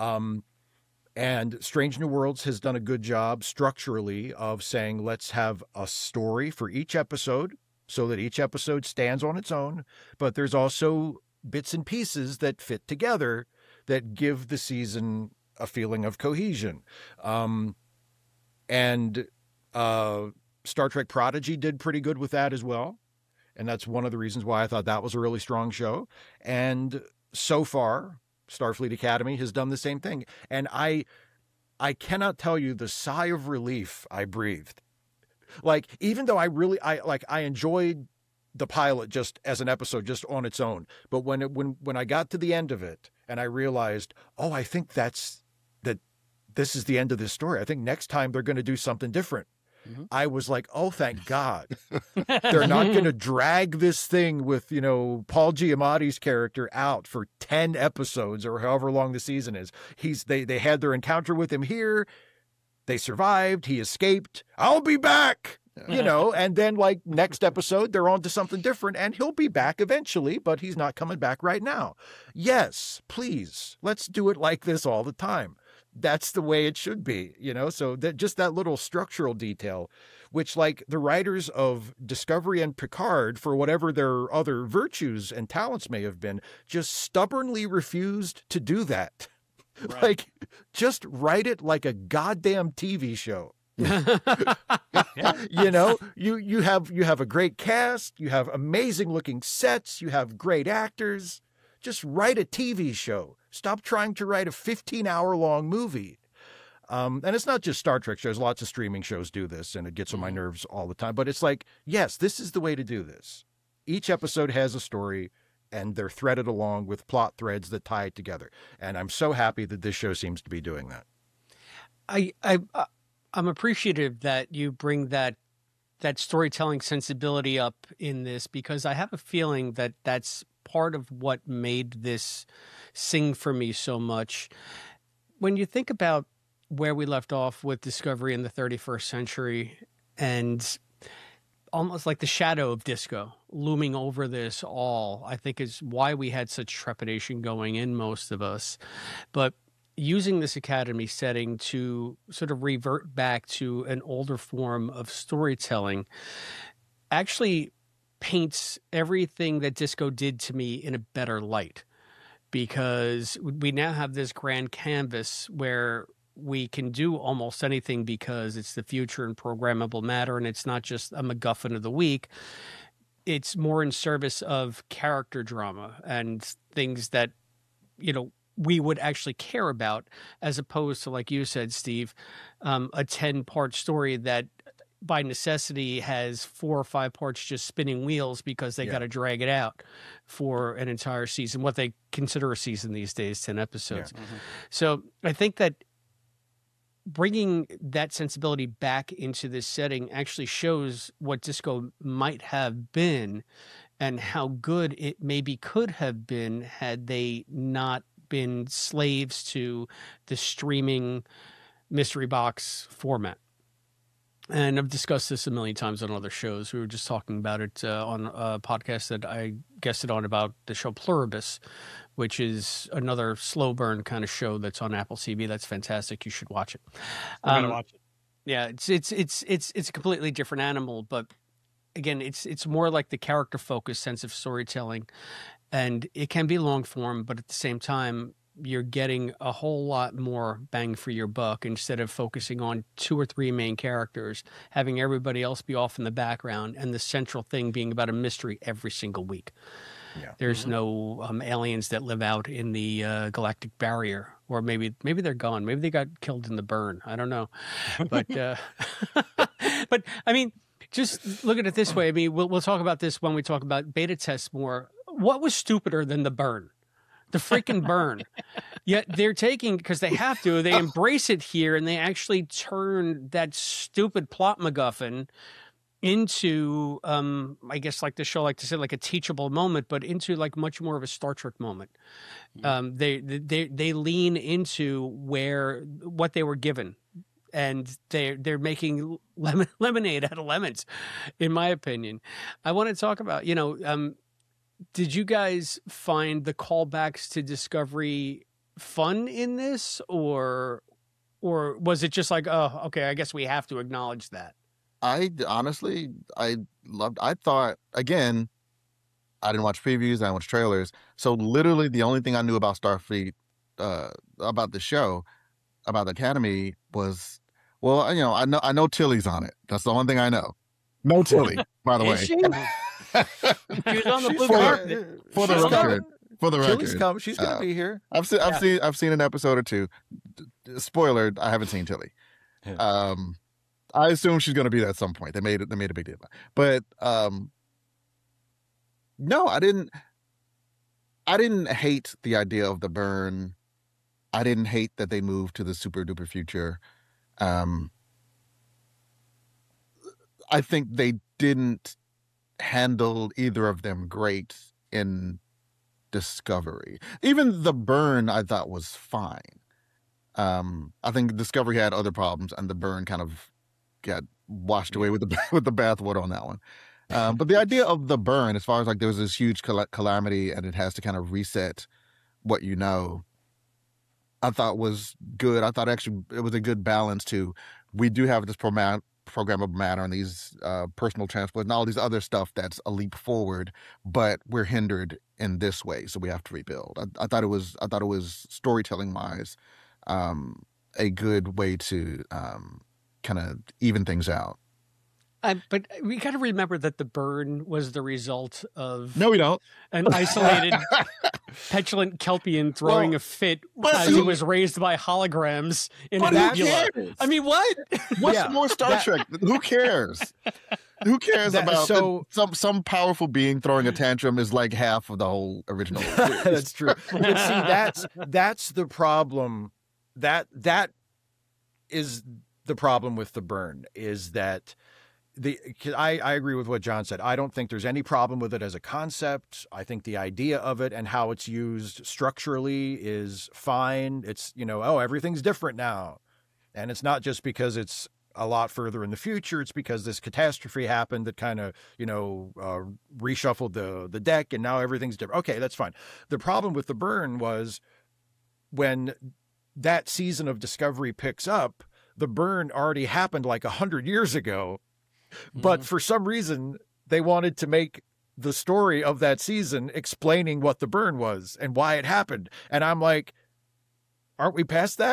And Strange New Worlds has done a good job structurally of saying, let's have a story for each episode so that each episode stands on its own. But there's also bits and pieces that fit together that give the season a feeling of cohesion. And Star Trek Prodigy did pretty good with that as well. And that's one of the reasons why I thought that was a really strong show. And so far, Starfleet Academy has done the same thing. And I cannot tell you the sigh of relief I breathed. Like, even though I enjoyed the pilot just as an episode, just on its own. But when I got to the end of it and I realized, I think this is the end of this story. I think next time they're going to do something different. I was like, oh, thank God. They're not going to drag this thing with, Paul Giamatti's character out for 10 episodes or however long the season is. They had their encounter with him here. They survived. He escaped. I'll be back, and then like next episode, they're on to something different and he'll be back eventually, but he's not coming back right now. Yes, please. Let's do it like this all the time. That's the way it should be, so just that little structural detail, which like the writers of Discovery and Picard, for whatever their other virtues and talents may have been, just stubbornly refused to do that. Right. Like, just write it like a goddamn TV show. You have a great cast, you have amazing looking sets, you have great actors. Just write a TV show. Stop trying to write a 15-hour-long movie. And it's not just Star Trek shows. Lots of streaming shows do this, and it gets on my nerves all the time. But it's like, yes, this is the way to do this. Each episode has a story, and they're threaded along with plot threads that tie it together. And I'm so happy that this show seems to be doing that. I'm appreciative that you bring that storytelling sensibility up in this, because I have a feeling that that's part of what made this sing for me so much. When you think about where we left off with Discovery in the 31st century, and almost like the shadow of disco looming over this all, I think is why we had such trepidation going in, most of us. But using this academy setting to sort of revert back to an older form of storytelling actually paints everything that disco did to me in a better light, because we now have this grand canvas where we can do almost anything because it's the future and programmable matter, and it's not just a MacGuffin of the week. it's more in service of character drama and things that, we would actually care about, as opposed to, like you said, Steve, a 10-part story that by necessity has 4 or 5 parts just spinning wheels because they got to drag it out for an entire season, what they consider a season these days, 10 episodes. Yeah. So I think that bringing that sensibility back into this setting actually shows what Disco might have been and how good it maybe could have been had they not been slaves to the streaming mystery box format. And I've discussed this a million times on other shows. We were just talking about it on a podcast that I guested on about the show Pluribus, which is another slow burn kind of show that's on Apple TV. That's fantastic. You should watch it. I'm gonna watch it. Yeah, it's a completely different animal, but again, it's more like the character focused sense of storytelling, and it can be long form, but at the same time, you're getting a whole lot more bang for your buck instead of focusing on 2 or 3 main characters, having everybody else be off in the background, and the central thing being about a mystery every single week. Yeah. There's no aliens that live out in the galactic barrier, or maybe they're gone. Maybe they got killed in the burn. I don't know, but but I mean, just look at it this way. I mean, we'll talk about this when we talk about beta tests more. What was stupider than the burn? The freaking burn. Yet they're taking, because they have to, they embrace it here, and they actually turn that stupid plot MacGuffin into, I guess, like the show like to say, like a teachable moment, but into like much more of a Star Trek moment. They lean into what they were given, and they're making lemonade out of lemons, in my opinion. I want to talk about, did you guys find the callbacks to Discovery fun in this, or was it just like, oh, okay, I guess we have to acknowledge that? I thought, again, I didn't watch previews, I didn't watch trailers. So literally the only thing I knew about Starfleet, about the show, about the Academy was, well, I know Tilly's on it. That's the only thing I know. No Tilly, by the way. She was on the blue carpet. For the record. Tilly's coming. She's going to be here. I've seen an episode or two. Spoiler, I haven't seen Tilly. I assume she's going to be there at some point. They made a big deal. But no, I didn't hate the idea of the burn. I didn't hate that they moved to the super duper future. I think they didn't handle either of them great in Discovery. Even the burn I thought was fine. I think Discovery had other problems, and the burn kind of got washed away with the bathwater on that one. But the idea of the burn, as far as like there was this huge calamity and it has to kind of reset what you know, I thought was good. I thought actually it was a good balance to, we do have this programmable matter and these personal transport and all these other stuff that's a leap forward, but we're hindered in this way, so we have to rebuild. I thought it was storytelling wise a good way to kind of even things out. But we got to remember that the burn was the result of no, we don't. An isolated, petulant Kelpian throwing a fit as he was raised by holograms in a nebula. I mean, what? What's more Star Trek? Who cares? Who cares about some powerful being throwing a tantrum is like half of the whole original series. That's true. But see, that's the problem. That is the problem with the burn, is that I agree with what John said. I don't think there's any problem with it as a concept. I think the idea of it and how it's used structurally is fine. It's, everything's different now. And it's not just because it's a lot further in the future. It's because this catastrophe happened that kind of, reshuffled the deck, and now everything's different. Okay, that's fine. The problem with the burn was when that season of Discovery picks up, the burn already happened like 100 years ago. But for some reason, they wanted to make the story of that season explaining what the burn was and why it happened. And I'm like, aren't we past that?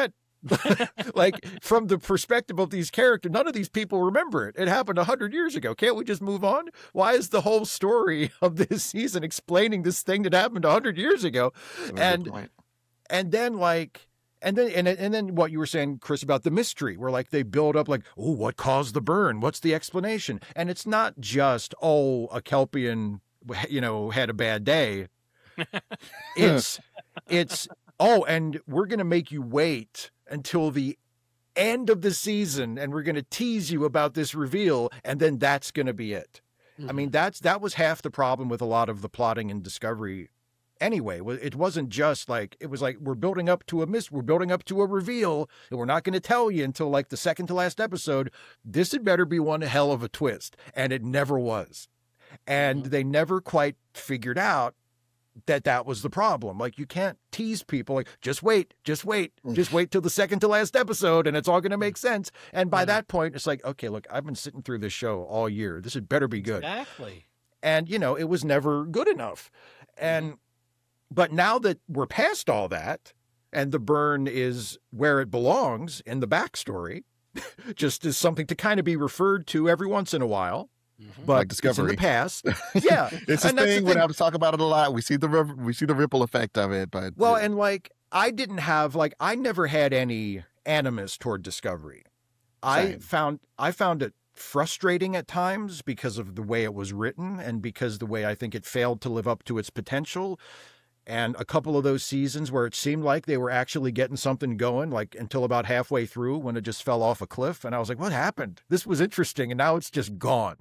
Like, from the perspective of these characters, none of these people remember it. It happened 100 years ago. Can't we just move on? Why is the whole story of this season explaining this thing that happened 100 years ago? And then what you were saying, Chris, about the mystery, where like they build up like, oh, what caused the burn? What's the explanation? And it's not just, oh, a Kelpian, had a bad day. It's, oh, and we're going to make you wait until the end of the season, and we're going to tease you about this reveal, and then that's going to be it. Mm-hmm. I mean, that was half the problem with a lot of the plotting in Discovery. Anyway, it wasn't just like, it was like, we're building up to we're building up to a reveal, and we're not going to tell you until like the second to last episode. This had better be one hell of a twist. And it never was. And they never quite figured out that was the problem. Like, you can't tease people like, just wait till the second to last episode and it's all going to make sense. And by that point, it's like, okay, look, I've been sitting through this show all year. This had better be good. Exactly. And, it was never good enough. But now that we're past all that, and the burn is where it belongs in the backstory, just as something to kind of be referred to every once in a while, but like Discovery. It's in the past. Yeah, it's a thing. We have to talk about it a lot. We see the ripple effect of it. But and like I never had any animus toward Discovery. Same. I found it frustrating at times because of the way it was written and because the way I think it failed to live up to its potential. And a couple of those seasons where it seemed like they were actually getting something going, like until about halfway through when it just fell off a cliff. And I was like, what happened? This was interesting. And now it's just gone,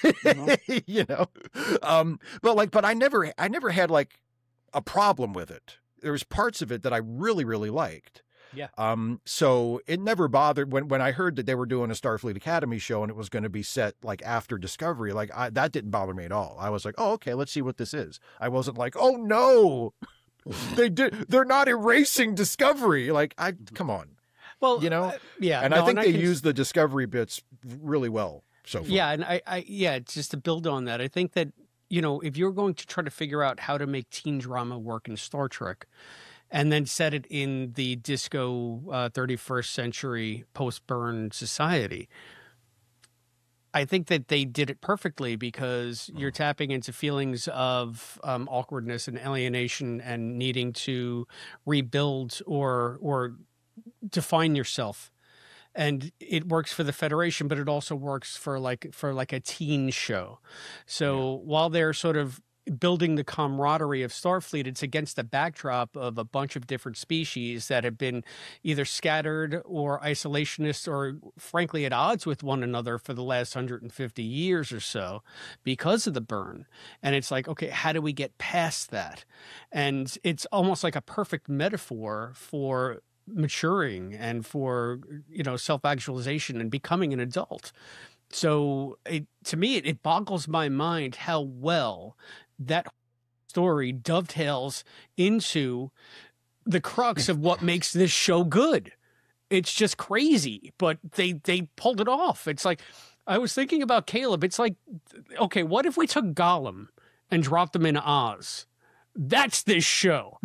but I never had like a problem with it. There was parts of it that I really, really liked. Yeah. So it never bothered when I heard that they were doing a Starfleet Academy show and it was going to be set like after Discovery, like that didn't bother me at all. I was like, oh, okay, let's see what this is. I wasn't like, oh no, they're not erasing Discovery. Like, come on. Well, yeah. And I think they use the Discovery bits really well so far. Yeah. And just to build on that, I think that, if you're going to try to figure out how to make teen drama work in Star Trek, and then set it in the disco 31st century post-burn society, I think that they did it perfectly because you're tapping into feelings of awkwardness and alienation and needing to rebuild or define yourself. And it works for the Federation, but it also works for a teen show. So while they're sort of building the camaraderie of Starfleet, it's against the backdrop of a bunch of different species that have been either scattered or isolationist or frankly at odds with one another for the last 150 years or so because of the burn. And it's like, okay, how do we get past that? And it's almost like a perfect metaphor for maturing and for, self-actualization and becoming an adult. So to me, it boggles my mind how well that story dovetails into the crux of what makes this show good. It's just crazy, but they pulled it off. It's like, I was thinking about Caleb. It's like, okay, what if we took Gollum and dropped him in Oz? That's this show.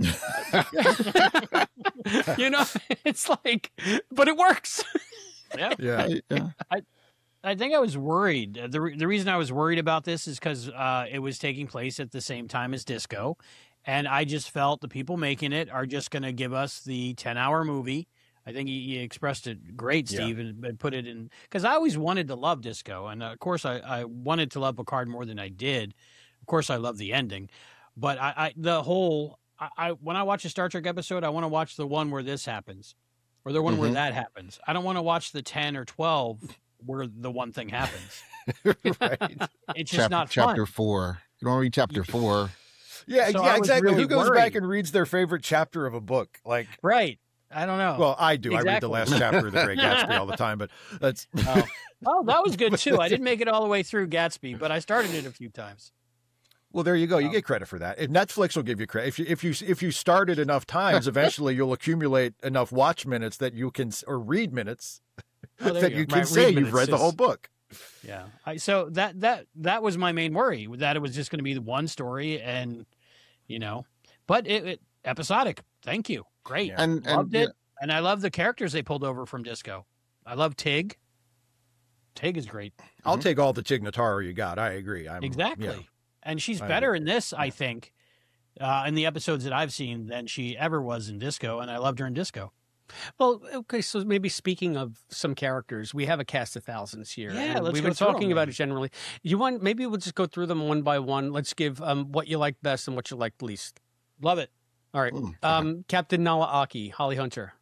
It's like, but it works. Yeah. I think I was worried. The reason I was worried about this is because it was taking place at the same time as Disco. And I just felt the people making it are just going to give us the 10-hour movie. I think he expressed it great, Steve, and put it in. Because I always wanted to love Disco. And, of course, I wanted to love Picard more than I did. Of course, I love the ending. But when I watch a Star Trek episode, I want to watch the one where this happens. Or the one where that happens. I don't want to watch the 10 or 12 where the one thing happens. Right. It's just not fun. Chapter 4. You don't read chapter 4. Yeah, So yeah, I was exactly. really Who goes worried. back and reads their favorite chapter of a book? Like, Right. I don't know. well, I do. I read the Exactly. last chapter of The Great Gatsby all the time, but that's Oh, that was good too. I didn't make it all the way through Gatsby, but I started it a few times. well. There you go. You get credit for that. If Netflix will give you credit. If you start it enough times, eventually you'll accumulate enough watch minutes that you can or read minutes Oh, there that you you go. can Right, say read you've minutes read the is- whole book. Yeah. So that was my main worry, that it was just going to be the one story, and but it episodic. Thank you. Great. Yeah. And Loved it. And I love the characters they pulled over from Disco. I love Tig. Tig is great. I'll take all the Tig Notaro you got. I agree. Exactly. Yeah. And she's I better agree. in this, I think, in the episodes that I've seen than she ever was in Disco. And I loved her in Disco. Well, okay, so maybe speaking of some characters, we have a cast of thousands here. Yeah, and let's we've go been through talking them, about maybe. it generally. Maybe we'll just go through them one by one. Let's give what you like best and what you like least. Love it. All right. Ooh, Captain Nala Aki, Holly Hunter.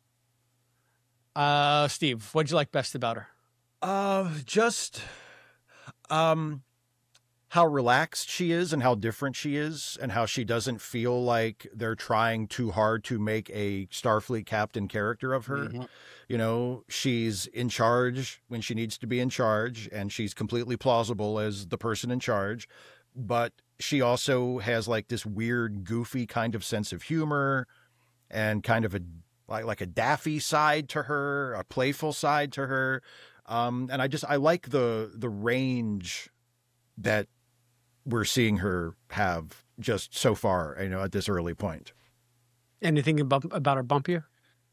Steve, what'd you like best about her? Just how relaxed she is and how different she is and how she doesn't feel like they're trying too hard to make a Starfleet captain character of her. Mhm. You know, she's in charge when she needs to be in charge, and she's completely plausible as the person in charge. But she also has like this weird, goofy kind of sense of humor and kind of like a daffy side to her, a playful side to her. And I like the range that we're seeing her have just so far, you know, at this early point. Anything about her bump you?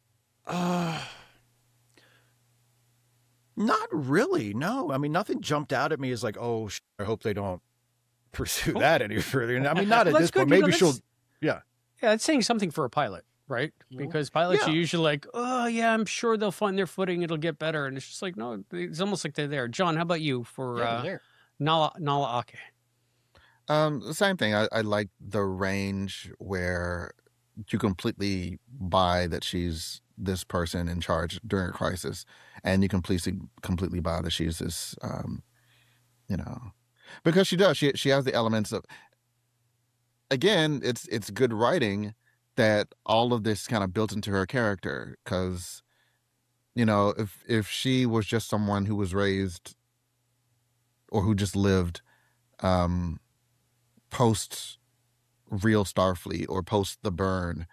Not really. No, I mean, nothing jumped out at me as like, oh, I hope they don't pursue that any further. I mean, not at Well, this that's point. good. You know, Maybe she'll, that's- yeah. Yeah, it's saying something for a pilot, right? Yeah. Because pilots Yeah. are usually like, oh, yeah, I'm sure they'll find their footing. It'll get better. And it's just like, no, it's almost like they're there. John, how about you for Yeah, there. Nala Ake? Same thing. I like the range where you completely buy that she's this person in charge during a crisis, and you completely buy that she's this, you know, because she does. She has the elements of. Again, it's good writing that all of this kind of built into her character, because, you know, if she was just someone who was raised or who just lived post real Starfleet or post the burn,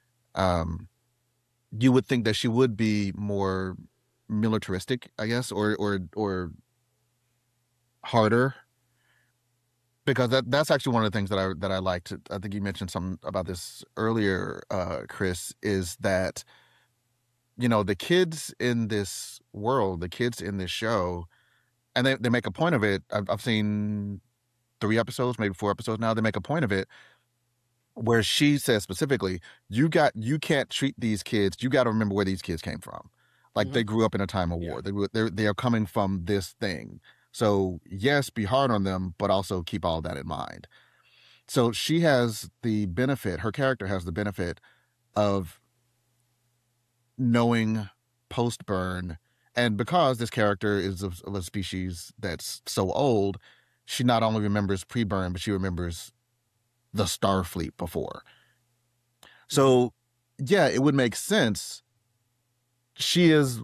you would think that she would be more militaristic, I guess, or harder, because that's actually one of the things that I liked. I think you mentioned something about this earlier, Chris, is that, you know, the kids in this world, the kids in this show, and they make a point of it. I've seen 3 episodes, maybe 4 episodes now. They make a point of it where she says specifically, you can't treat these kids. You got to remember where these kids came from. Like, they grew up in a time of war. They are coming from this thing. So yes, be hard on them, but also keep all that in mind. So she has the benefit, her character has the benefit of knowing post-burn. And because this character is of a species that's so old, she not only remembers pre-burn, but she remembers the Starfleet before. So yeah, it would make sense. She is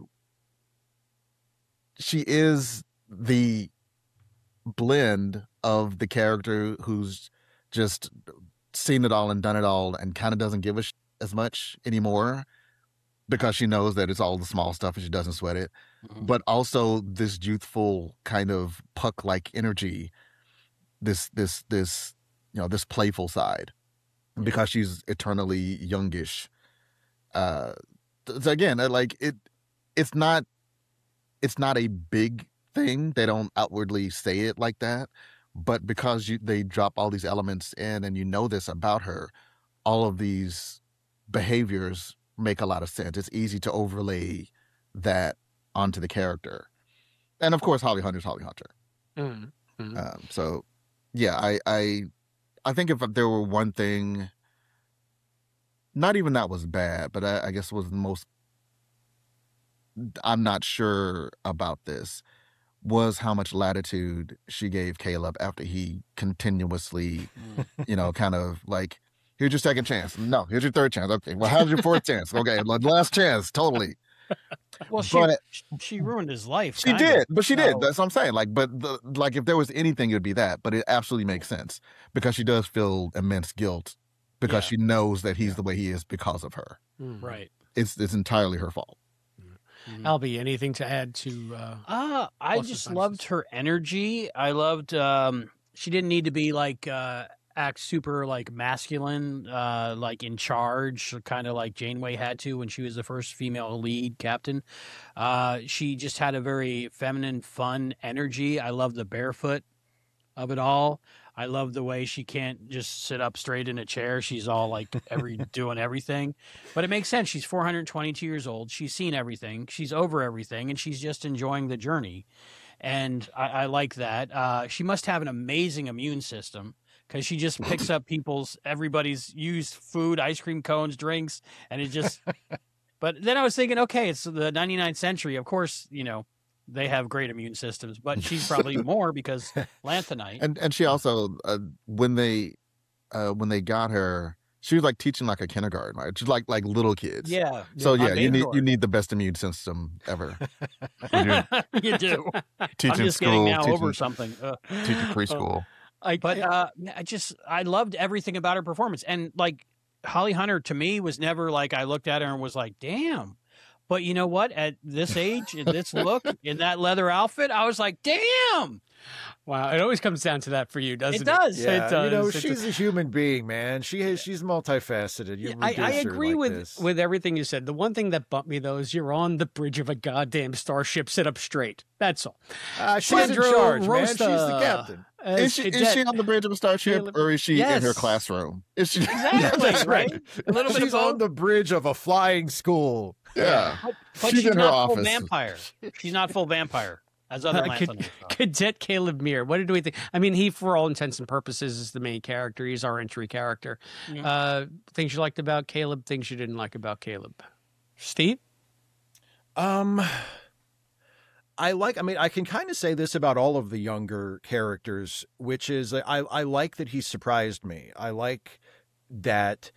the blend of the character who's just seen it all and done it all and kind of doesn't give a as much anymore, because she knows that it's all the small stuff and she doesn't sweat it. Mhm. But also this youthful kind of Puck-like energy, this you know, this playful side, because she's eternally youngish. So again, like it's not a big thing. They don't outwardly say it like that, but because they drop all these elements in, and you know this about her, all of these behaviors make a lot of sense. It's easy to overlay that onto the character, and of course, Holly Hunter's Holly Hunter. Mm-hmm. So, yeah, I think if there were one thing, not even that was bad, but I guess was the most, I'm not sure about this, was how much latitude she gave Caleb after he continuously, you know, kind of like, here's your second chance. No, here's your third chance. Okay, well, how's your fourth chance? Okay, last chance, totally. Well, But she ruined his life. she kind did, of. but she did. So- That's what I'm saying. Like, but like, if there was anything, it would be that. But it absolutely makes sense, because she does feel immense guilt, because Yeah. she knows that he's the way he is because of her. Right. It's entirely her fault. Albie, anything to add to? I Pluses, just minuses. loved her energy. I loved she didn't need to be like act super like masculine, like in charge, kind of like Janeway had to when she was the first female lead captain. She just had a very feminine, fun energy. I love the barefoot of it all. I love the way she can't just sit up straight in a chair. She's all like doing everything. But it makes sense. She's 422 years old. She's seen everything. She's over everything, and she's just enjoying the journey. And I like that. She must have an amazing immune system because she just picks up everybody's used food, ice cream cones, drinks, and it just. But then I was thinking, okay, it's the 99th century. Of course, they have great immune systems, but she's probably more because lanthanite. And she also when they got her, she was like teaching like a kindergarten, right? She's like little kids. Yeah. So yeah, you need the best immune system ever. You do. Teaching I'm just school, getting now teaching, over something. teaching preschool. I loved everything about her performance, and like Holly Hunter to me was never like I looked at her and was like, damn. But you know what? At this age, in this look, in that leather outfit, I was like, damn. Wow. It always comes down to that for you, doesn't it? It does. Yeah, It does. she's a human being, man. She's multifaceted. You I reduce her agree like this. with everything you said. The one thing that bumped me, though, is you're on the bridge of a goddamn starship. Sit up straight. That's all. She's in Sandro charge, man. Rosta, She's the captain. Is she on the bridge of a starship, or is she in her classroom? Is she? Exactly, That's right? A little bit She's of on both. the bridge of a flying school. Yeah. But She's she's in her not full office. vampire. She's not full vampire as other lanthanites are. Cadet Caleb Meir. What did we think? I mean, he, for all intents and purposes, is the main character. He's our entry character. Things you liked about Caleb, things you didn't like about Caleb. Steve? I can kind of say this about all of the younger characters, which is I like that he surprised me. I like that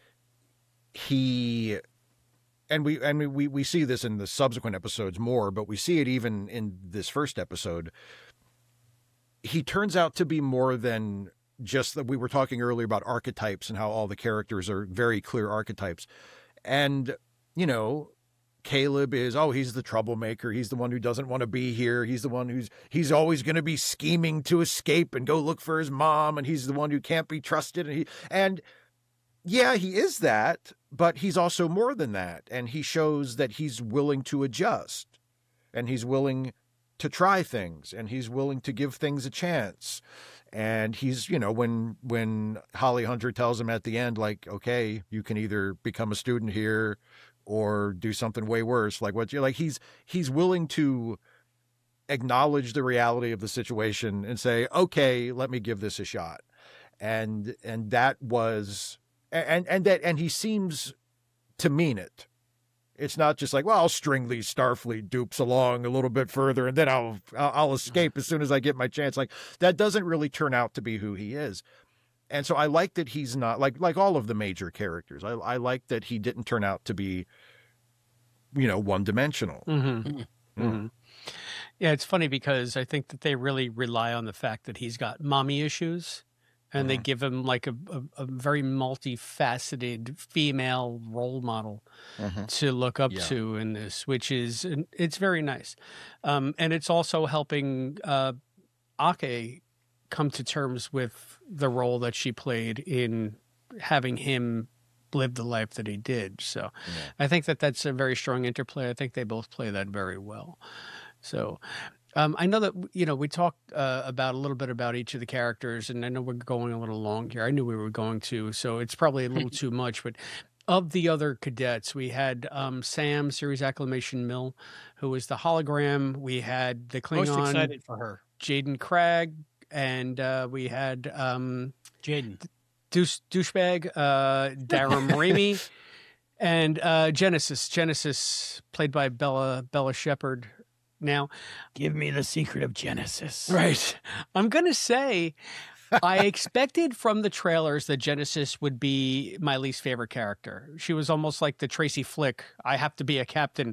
we see this in the subsequent episodes more, but we see it even in this first episode. He turns out to be more than just that. We were talking earlier about archetypes and how all the characters are very clear archetypes. And, Caleb is, he's the troublemaker. He's the one who doesn't want to be here. He's the one he's always going to be scheming to escape and go look for his mom. And he's the one who can't be trusted. And yeah, he is that, but he's also more than that. And he shows that he's willing to adjust, and he's willing to try things, and he's willing to give things a chance. And he's, when Holly Hunter tells him at the end, like, okay, you can either become a student here or do something way worse. Like he's willing to acknowledge the reality of the situation and say, okay, let me give this a shot. And that was, and he seems to mean it. It's not just like, well, I'll string these Starfleet dupes along a little bit further and then I'll escape as soon as I get my chance. Like, that doesn't really turn out to be who he is. And so I like that he's not like all of the major characters. I like that he didn't turn out to be, one dimensional. Mm-hmm. Mm-hmm. Yeah, it's funny because I think that they really rely on the fact that he's got mommy issues. And they give him like a very multifaceted female role model to look up to in this, which is, it's very nice. And it's also helping Ake come to terms with the role that she played in having him live the life that he did. So I think that that's a very strong interplay. I think they both play that very well. So I know that, we talked about a little bit about each of the characters, and I know we're going a little long here. I knew we were going to, so it's probably a little too much. But of the other cadets, we had Sam, Series Acclamation Mill, who was the hologram. We had the Klingon. Most excited for her. Jaden Cragg, and we had Jaden. Douchebag, Darren Ramey, and Genesis, played by Bella Shepherd. Now, give me the secret of Genesis. Right. I'm going to say I expected from the trailers that Genesis would be my least favorite character. She was almost like the Tracy Flick, I have to be a captain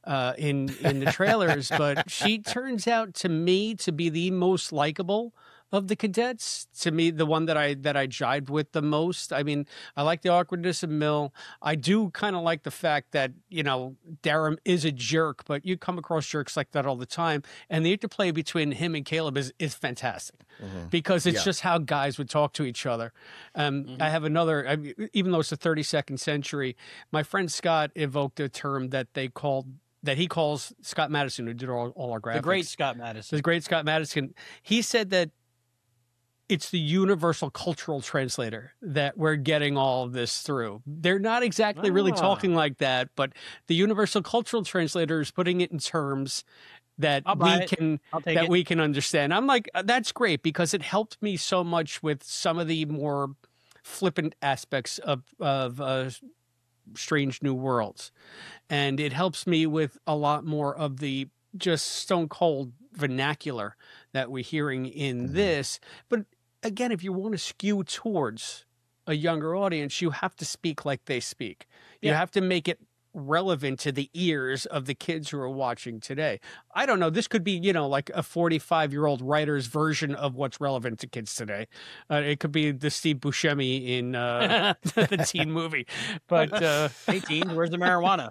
in the trailers, but she turns out to me to be the most likable of the cadets. To me, the one that I jived with the most. I mean, I like the awkwardness of Mill. I do kind of like the fact that, you know, Darum is a jerk, but you come across jerks like that all the time. And the interplay between him and Caleb is fantastic because it's just how guys would talk to each other. I have another, even though it's the 32nd century, my friend Scott evoked a term that he calls Scott Madison, who did all our graphics. The great Scott Madison. The great Scott Madison. He said that it's the universal cultural translator that we're getting all of this through. They're not exactly really talking like that, but the universal cultural translator is putting it in terms that we can understand. I'm like, that's great because it helped me so much with some of the more flippant aspects of Strange New Worlds. And it helps me with a lot more of the just stone cold vernacular that we're hearing in this. But again, if you want to skew towards a younger audience, you have to speak like they speak. You have to make it relevant to the ears of the kids who are watching today. I don't know. This could be, you know, like a 45-year-old writer's version of what's relevant to kids today. It could be the Steve Buscemi in the teen movie. But hey, teens, where's the marijuana?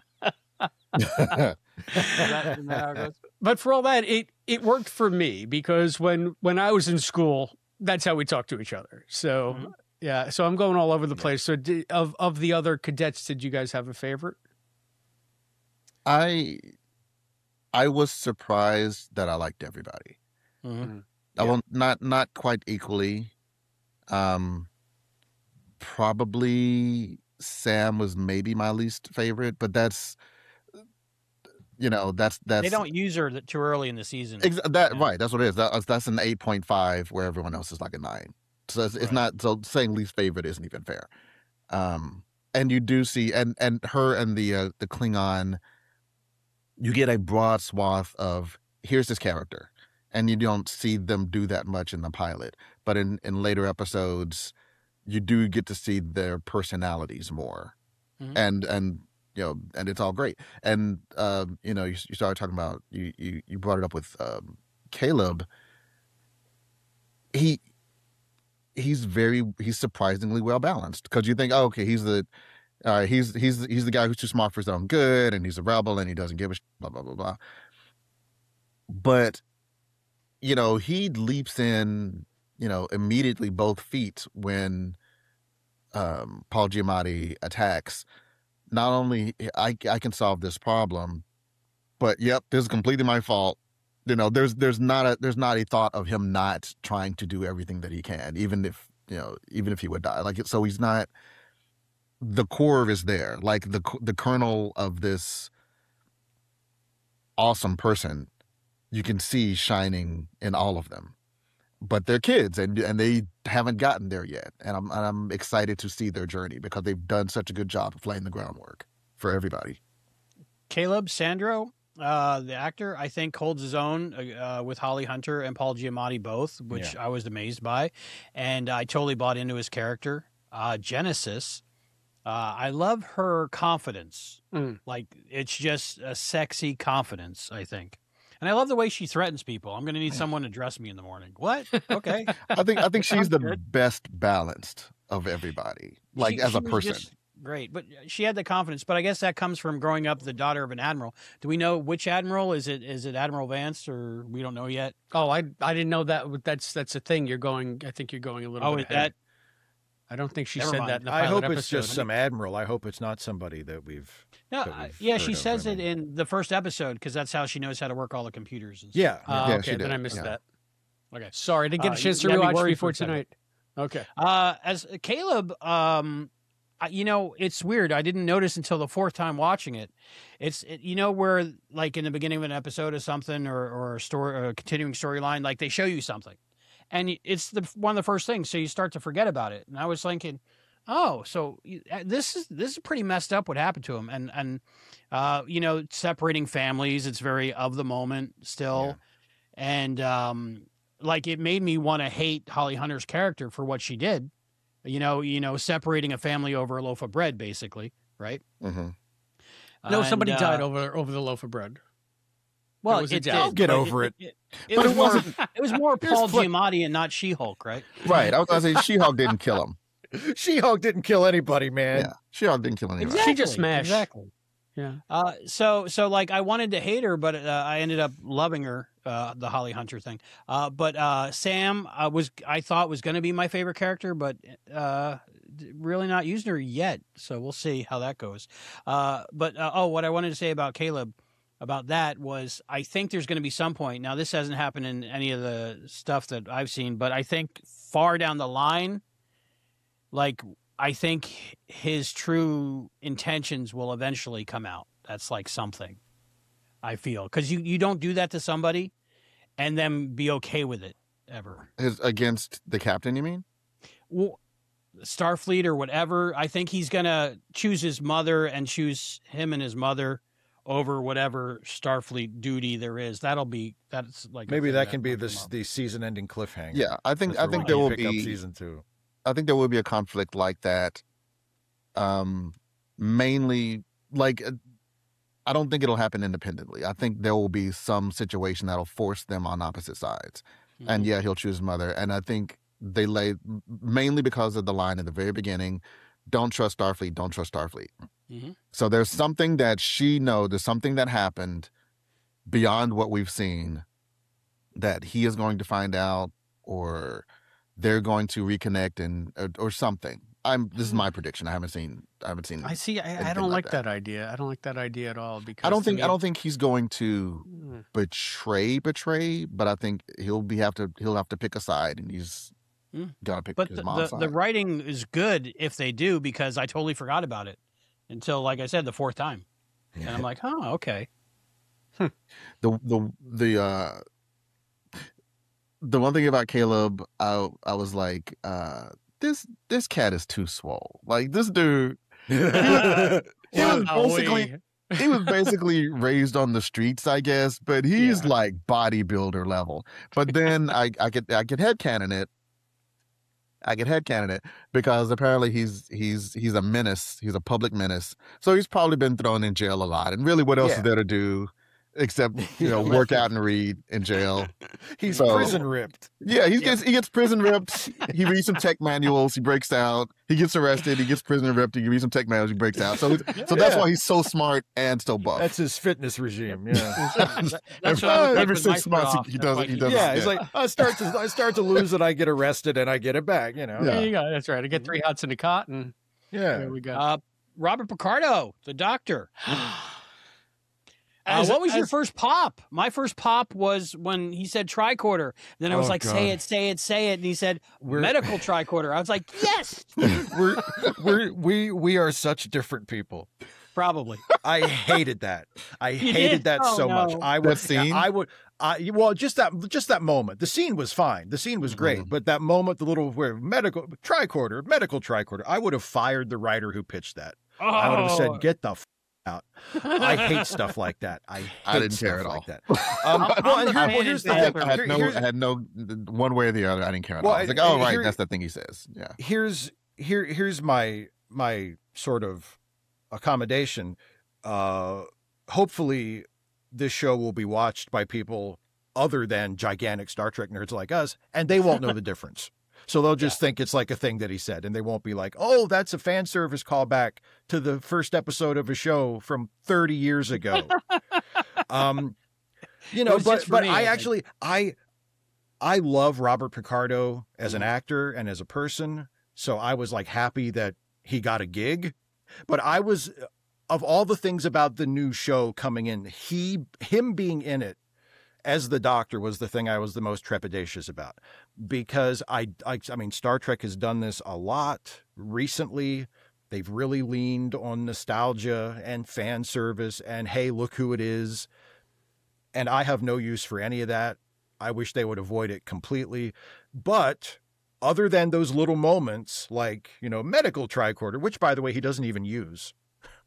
But for all that, it worked for me because when I was in school, that's how we talked to each other. So yeah, so I'm going all over the place. So of the other cadets, did you guys have a favorite? I was surprised that I liked everybody. Well, not quite equally. Probably Sam was maybe my least favorite, but that's they don't use her too early in the season. Right, that's what it is. That's an 8.5 where everyone else is like a 9. So it's not, so saying least favorite isn't even fair. And you do see and her and the Klingon, you get a broad swath of here's this character, and you don't see them do that much in the pilot. But in later episodes, you do get to see their personalities more, and you know, and it's all great. And you know, you started talking about you brought it up with Caleb. He's surprisingly well balanced because you think, oh, okay, he's the guy who's too smart for his own good, and he's a rebel, and he doesn't give a blah blah blah blah. But you know, he leaps in, you know, immediately both feet when Paul Giamatti attacks. Not only I can solve this problem, but yep, this is completely my fault. You know, there's not a thought of him not trying to do everything that he can, even if he would die. Like, so he's not. The core is there, like the kernel of this awesome person, you can see shining in all of them. But they're kids, and they haven't gotten there yet, and I'm excited to see their journey because they've done such a good job of laying the groundwork for everybody. Caleb Sandro, the actor, I think holds his own with Holly Hunter and Paul Giamatti both, which I was amazed by, and I totally bought into his character. Genesis, I love her confidence. Like, it's just a sexy confidence, I think. And I love the way she threatens people. I'm going to need someone to dress me in the morning. What? Okay. I think she's the best balanced of everybody, like as a person. Great. But she had the confidence. But I guess that comes from growing up the daughter of an admiral. Do we know which admiral? Is it Admiral Vance, or we don't know yet? Oh, I didn't know that. That's a thing. I think you're going a little bit ahead. I don't think she said that in the pilot episode. I hope it's just some admiral. I hope it's not somebody that we've. No, she says it in the first episode because that's how she knows how to work all the computers. And stuff. Okay, then I missed that. Okay, sorry, I didn't get a chance to rewatch before tonight. Okay. As Caleb, you know, it's weird. I didn't notice until the fourth time watching it. You know, where like in the beginning of an episode or something, or a story, or a continuing storyline, like they show you something. And it's one of the first things, so you start to forget about it. And I was thinking, oh, so this is pretty messed up what happened to him. And you know, separating families, it's very of the moment still. Yeah. And like it made me want to hate Holly Hunter's character for what she did. You know, separating a family over a loaf of bread, basically, right? Mm-hmm. No, somebody died over the loaf of bread. Well, was a it dud. did. I'll get but over it. It But was it more. wasn't- It was more Paul pl- Giamatti and not She-Hulk, right? Right. I was going to say She-Hulk didn't kill him. She-Hulk didn't kill anybody, man. Yeah. She-Hulk didn't kill anybody. She just smashed. Exactly. Yeah. So like I wanted to hate her, but I ended up loving her. The Holly Hunter thing. But Sam I thought was going to be my favorite character, but really not using her yet. So we'll see how that goes. But what I wanted to say about Caleb about that was I think there's going to be some point. Now this hasn't happened in any of the stuff that I've seen, but I think far down the line, like I think his true intentions will eventually come out. That's like something I feel, because you don't do that to somebody and then be okay with it ever. Against the captain, you mean? Well, Starfleet or whatever. I think he's gonna choose his mother and choose him and his mother over whatever Starfleet duty there is. That's like Maybe that can be might come up. the season-ending cliffhanger. Yeah. I think for when there you will pick up be season 2. I think there will be a conflict like that. Mainly, like, I don't think it'll happen independently. I think there will be some situation that'll force them on opposite sides. And yeah, he'll choose mother. And I think they lay, mainly because of the line at the very beginning, don't trust Starfleet, don't trust Starfleet. Mhm. So there's something that she knows, there's something that happened beyond what we've seen that he is going to find out, or they're going to reconnect or something. This is my prediction. I haven't seen I see. I anything don't like like that idea. I don't like that idea at all. Because I don't to me- think he's going to Mm. betray, but I think he'll have to pick a side, and he's Mm. gotta pick But his the mom's side. writing is good if they do, because I totally forgot about it until, like I said, the fourth time, and I'm like, oh, okay. The one thing about Caleb, I was like, this cat is too swole. Like, this dude, he was basically raised on the streets, I guess, but he's like bodybuilder level. But then I could headcanon it. I could headcanon it because apparently he's a menace. He's a public menace. So he's probably been thrown in jail a lot. And really, what else is there to do except work out and read in jail? He's So- prison ripped. Yeah, he gets prison ripped. He reads some tech manuals. He breaks out. He gets arrested. He gets prison ripped. He reads some tech manuals. He breaks out. So that's why he's so smart and so buff. That's his fitness regime. Yeah. That's what I would Every take with 6 my months off. he That's does why it. He does Yeah, it. he's like, I start to lose it, I get arrested, and I get it back. You know. Yeah. There you go. That's right. I get 3 hots in a cot, and Yeah. there we go. Robert Picardo, the Doctor. As- What was your as- first pop? My first pop was when he said tricorder. Then I was Oh, like, God. say it. And he said medical tricorder. I was like, yes, we are such different people. probably. I hated that. I You hated did? that Oh, so much. no. I would. That scene? Well, just that moment. The scene was fine. The scene was great, but that moment, the little medical tricorder. I would have fired the writer who pitched that. I would have Oh. said, "Get the out." I hate stuff like that. I didn't care at all. like that. Here's the thing. I had no one way or the other. I didn't care at all. I was like, oh right, that's the thing he says. Yeah. Here's my sort of accommodation. Hopefully this show will be watched by people other than gigantic Star Trek nerds like us, and they won't know the difference. So they'll just think it's like a thing that he said, and they won't be like, oh, that's a fan service callback to the first episode of a show from 30 years ago. It was just for but me, I I think. actually, I love Robert Picardo as an actor and as a person. So I was like happy that he got a gig, but I was, of all the things about the new show coming in, him being in it as the Doctor was the thing I was the most trepidatious about, because I mean, Star Trek has done this a lot recently. They've really leaned on nostalgia and fan service and, hey, look who it is. And I have no use for any of that. I wish they would avoid it completely. But other than those little moments, like, medical tricorder, which, by the way, he doesn't even use.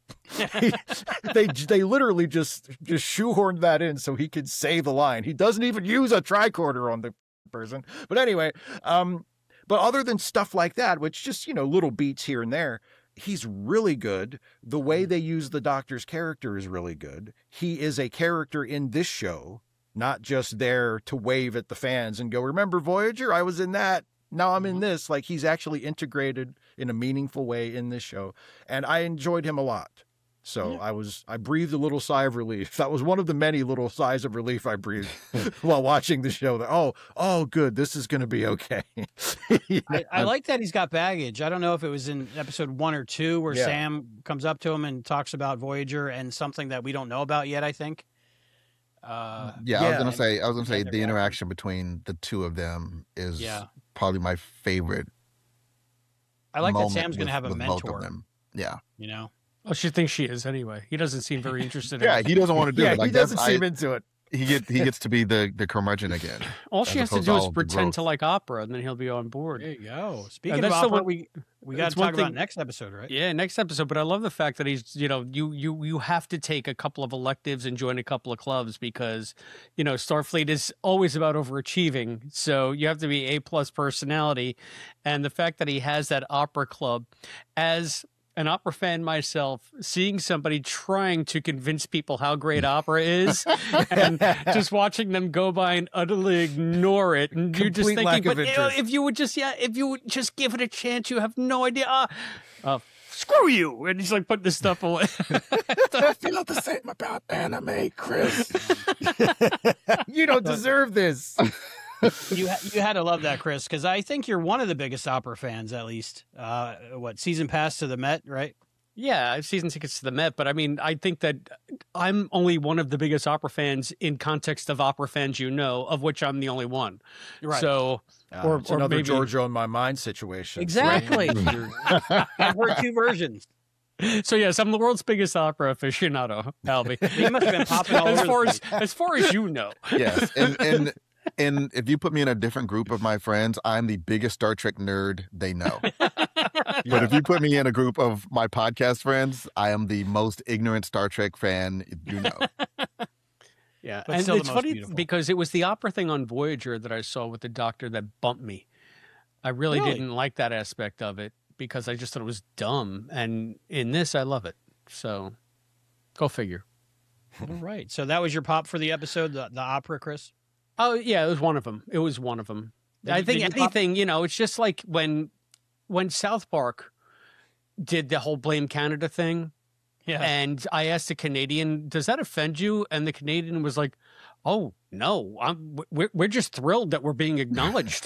They literally just shoehorned that in so he could say the line. He doesn't even use a tricorder on the person. But anyway, but other than stuff like that, which just, little beats here and there, he's really good. The way they use the Doctor's character is really good. He is a character in this show, not just there to wave at the fans and go, remember Voyager? I was in that. Now I'm in this. Like, he's actually integrated in a meaningful way in this show. And I enjoyed him a lot. So I breathed a little sigh of relief. That was one of the many little sighs of relief I breathed while watching the show. That, oh, good. This is going to be okay. I like that he's got baggage. I don't know if it was in episode 1 or 2 where Sam comes up to him and talks about Voyager and something that we don't know about yet, I think. I was gonna say the interaction between the two of them is probably my favorite. I like that Sam's gonna have a mentor. Both of them. Yeah, you know. Oh, she thinks she is anyway. He doesn't seem very interested. Yeah, he doesn't want to do it. Like, he doesn't seem into it. He gets to be the curmudgeon again. All she has to do is pretend to like opera, and then he'll be on board. There you go. Speaking of opera, we got to talk about next episode, right? Yeah, next episode. But I love the fact that he's, you have to take a couple of electives and join a couple of clubs because, Starfleet is always about overachieving. So you have to be A+ personality, and the fact that he has that opera club as an opera fan myself, seeing somebody trying to convince people how great opera is and just watching them go by and utterly ignore it. And you're just thinking, but if you would just give it a chance, you have no idea. Screw you. And he's like putting this stuff away. I feel the same about anime, Chris. You don't deserve this. You had to love that, Chris, because I think you're one of the biggest opera fans, at least. Season pass to the Met, right? Yeah, I have season tickets to the Met, but I mean, I think that I'm only one of the biggest opera fans in context of opera fans, of which I'm the only one. Right. So, or another maybe... Giorgio in My Mind situation. Exactly. I've heard two versions. So yes, I'm the world's biggest opera aficionado, Albie. He must have been popping all over as far as you know. Yes, and if you put me in a different group of my friends, I'm the biggest Star Trek nerd they know. But if you put me in a group of my podcast friends, I am the most ignorant Star Trek fan you know. Yeah, but and it's funny because it was the opera thing on Voyager that I saw with the Doctor that bumped me. I really didn't like that aspect of it because I just thought it was dumb. And in this, I love it. So go figure. All right. So that was your pop for the episode, the opera, Chris? Oh, yeah, it was one of them. I think anything, it's just like when South Park did the whole Blame Canada thing. Yeah. And I asked a Canadian, does that offend you? And the Canadian was like, oh, no, we're just thrilled that we're being acknowledged.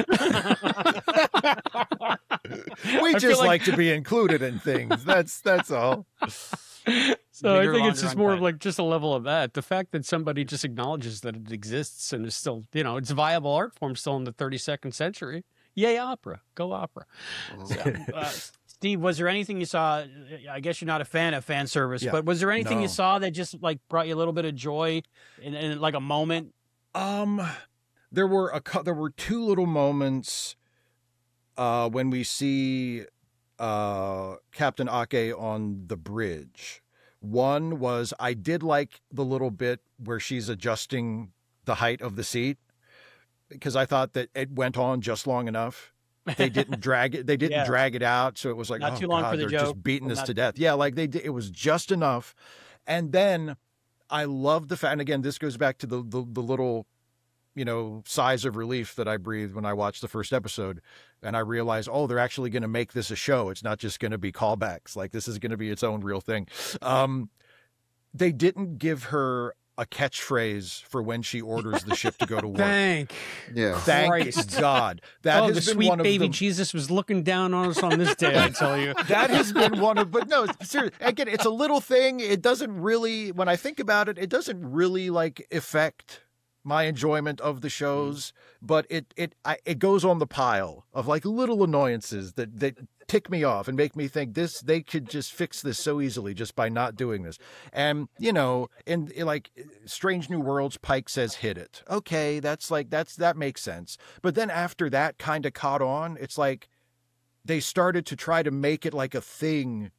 We just like to be included in things. That's all. So I think it's just more of like just a level of that. The fact that somebody just acknowledges that it exists and is still, it's a viable art form still in the 32nd century. Yay, opera. Go opera. So, Steve, was there anything you saw? I guess you're not a fan of fan service, but was there anything you saw that just like brought you a little bit of joy in like a moment? There were two little moments when we see Captain Ake on the bridge. One was I did like the little bit where she's adjusting the height of the seat because I thought that it went on just long enough. They didn't drag it. They didn't drag it out. So it was like, not too long for the they're joke. Just beating us to death. Yeah. Like they did. It was just enough. And then I love the fact, and again, this goes back to the little, sighs of relief that I breathed when I watched the first episode. And I realized, they're actually going to make this a show. It's not just going to be callbacks. Like this is going to be its own real thing. They didn't give her a catchphrase for when she orders the ship to go to war. Thank God. That has the been sweet one of baby the... Jesus was looking down on us on this day, I tell you. That has been one of, but no, seriously, again, it's a little thing. It doesn't really, when I think about it, it doesn't really like affect my enjoyment of the shows, but it goes on the pile of like little annoyances that tick me off and make me think they could just fix this so easily just by not doing this. And, in like Strange New Worlds, Pike says, hit it. Okay. That makes sense. But then after that kind of caught on, it's like they started to try to make it like a thing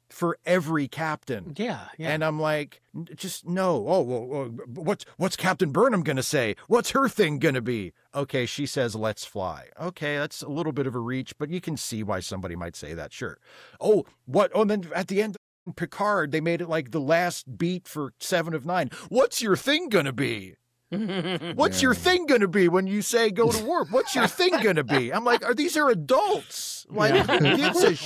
for every captain. Yeah. And I'm like, just no. Oh, well, what's Captain Burnham going to say? What's her thing going to be? Okay, she says, let's fly. Okay, that's a little bit of a reach, but you can see why somebody might say that, sure. Oh, what? Oh, and then at the end of Picard, they made it like the last beat for 7 of 9. What's your thing going to be? What's your thing going to be when you say go to warp? What's your thing going to be? I'm like, these are adults. Like, who gives a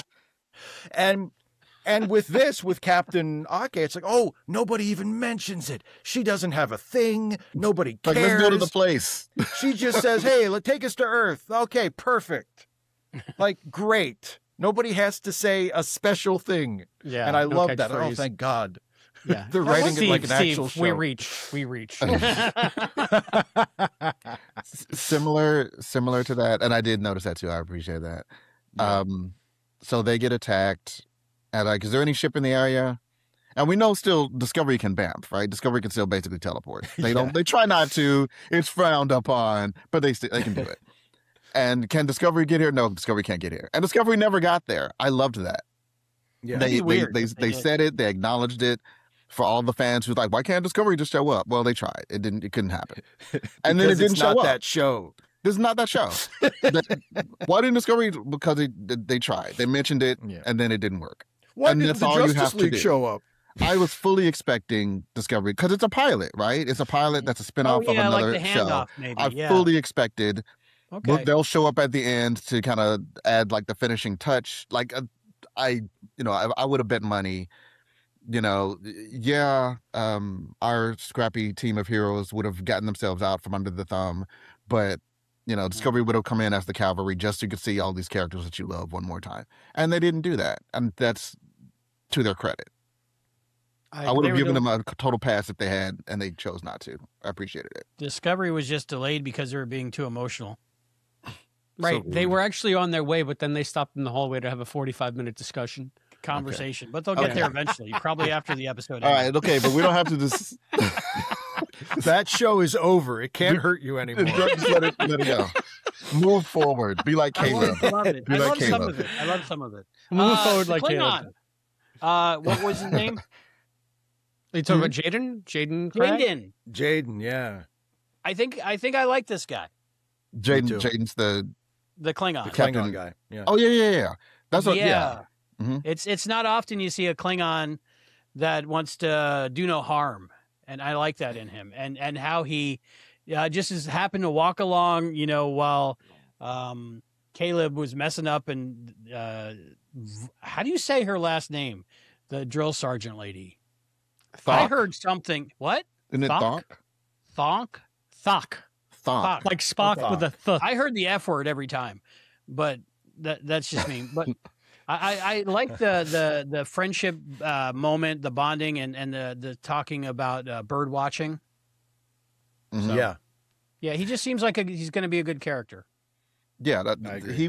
And with this, with Captain Ake, it's like, oh, nobody even mentions it. She doesn't have a thing. Nobody cares. Like, let's go to the place. She just says, hey, take us to Earth. Okay, perfect. Like, great. Nobody has to say a special thing. Yeah. And I love that. catchphrase. Oh, thank God. Yeah. They're writing it like an actual show. We reach. Similar to that, and I did notice that too. I appreciate that. Yeah. So they get attacked, and like, is there any ship in the area? And we know still Discovery can bamf, right? Discovery can still basically teleport. They don't. They try not to. It's frowned upon, but they can do it. And can Discovery get here? No, Discovery can't get here. And Discovery never got there. I loved that. Yeah. They said it. They acknowledged it. For all the fans who's like, why can't Discovery just show up? Well, they tried. It couldn't happen. And then it didn't show up. That show. This is not that show. Why didn't Discovery? Because they tried. They mentioned it, and then it didn't work. Why and didn't the Justice League show up? I was fully expecting Discovery, because it's a pilot, right? It's a pilot that's a spinoff of another like the show. handoff, maybe. I fully expected. Okay. They'll show up at the end to kind of add like the finishing touch. Like I would have bet money. Our scrappy team of heroes would have gotten themselves out from under the thumb, but Discovery would have come in as the cavalry just so you could see all these characters that you love one more time, and they didn't do that, and that's to their credit. I would have given them a total pass if they had, and they chose not to. I appreciated it. Discovery was just delayed because they were being too emotional. Right. They were actually on their way, but then they stopped in the hallway to have a 45-minute discussion. Conversation, but they'll get there eventually, probably after the episode. All right, okay, but we don't have to just. That show is over. It can't hurt you anymore. Just let it go. Move forward. Be like Caleb. I love it. Be I like love Caleb. some of it. I love some of it. Move forward like Klingon. Caleb. What was his name? Are you talking about Jaden? Jaden Craig? Jaden, yeah. I think I like this guy. Jaden's the Klingon. The Klingon guy. Yeah. Oh yeah. That's what. Yeah. Mm-hmm. It's not often you see a Klingon that wants to do no harm, and I like that in him, and how he just has happened to walk along, while Caleb was messing up, and how do you say her last name? The drill sergeant lady. Thok. I heard something. What? Isn't it Thok? Thonk? Thok. Thok. Like Spock with a th. I heard the F word every time, but that's just me. But I like the friendship moment, the bonding, and the talking about bird watching. Mm-hmm. So, yeah. He just seems like he's going to be a good character. Yeah, he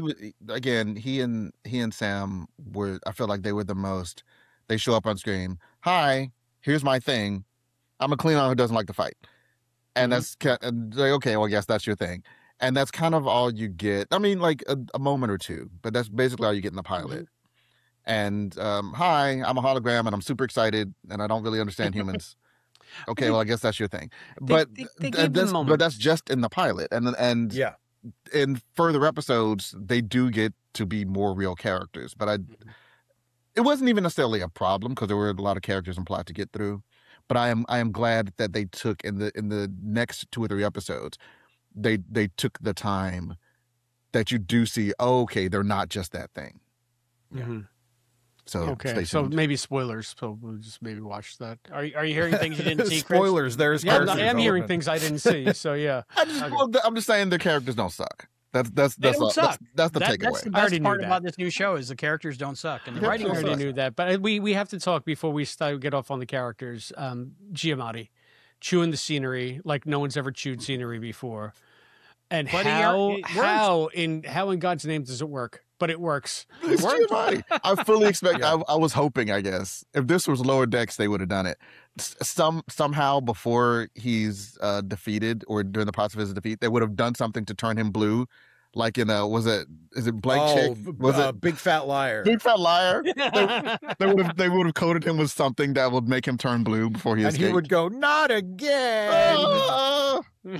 and Sam were. I feel like they were the most. They show up on screen. Hi, here's my thing. I'm a Klingon who doesn't like to fight, and that's and like, okay. Well, I guess that's your thing, and that's kind of all you get. I mean, like a moment or two, but that's basically all you get in the pilot. Mm-hmm. And hi, I'm a hologram, and I'm super excited, and I don't really understand humans. Okay, well, I guess that's your thing, but that's just in the pilot, and yeah. In further episodes, they do get to be more real characters, but it wasn't even necessarily a problem because there were a lot of characters and plot to get through. But I am glad that they took in the next 2 or 3 episodes, they took the time that you do see. Oh, okay, they're not just that thing. Mm-hmm. So okay, so maybe spoilers. So we'll just maybe watch that. Are you hearing things you didn't see? Chris? Spoilers. There's I am hearing things I didn't see. So yeah, I'm just saying their characters don't suck. That's the takeaway. That's the best part about this new show is the characters don't suck, and the writing. I already knew that, but we have to talk before we get off on the characters. Giamatti chewing the scenery like no one's ever chewed scenery before, and how in God's name does it work? But it works. It works. I fully expect. I was hoping. I guess if this was Lower Decks, they would have done it. Somehow before he's defeated or during the process of his defeat, they would have done something to turn him blue, like in is it Blank Oh, Check? Was it Big Fat Liar? Big Fat Liar? They would have coded him with something that would make him turn blue before he And escaped. he would go, "Not again." Ah!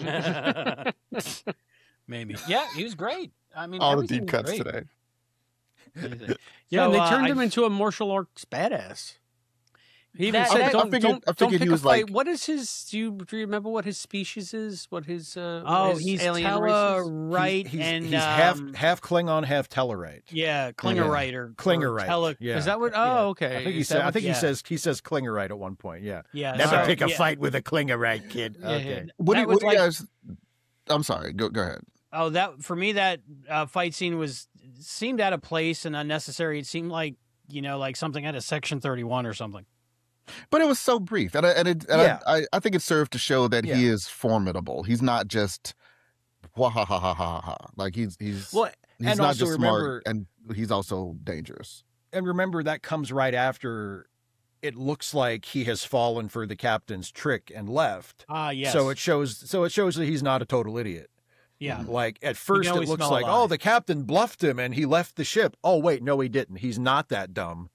Maybe. Yeah, he was great. I mean, All the everything deep was cuts great. today. Everything. Yeah, So, and they turned I- him into a martial arts badass. He even That- said, that- "Don't, I figured- don't, I don't figured pick he a was fight." like- What is his? Do you remember what his species is? What his? Oh, his he's alien race is? Tellarite He's, and he's half Klingon, half Tellarite. yeah, Klingerite or Klingerite. Tele- Is that what? Yeah. Oh, okay. I think he Is said. that I what- think yeah. he says Klingerite at one point. Yeah. Yeah, Never so- pick a yeah. fight with a Klingerite, kid. Yeah, Okay. What do That you, was what do you like- guys? I'm sorry. Go ahead. Oh, that for me, that fight scene seemed out of place and unnecessary. It seemed like like something out of Section 31 or something. But it was so brief, and Yeah. I think it served to show that Yeah. he is formidable. He's not just wah ha ha ha ha ha. Like he's Well, he's and not also just remember, smart, and he's also dangerous. and remember that comes right after. It looks like he has fallen for the captain's trick and left. Ah, yes. So it shows that he's not a total idiot. yeah. Like at first it always looks smell a like, lie. oh, the captain bluffed him and he left the ship. Oh wait, no, he didn't. He's not that dumb.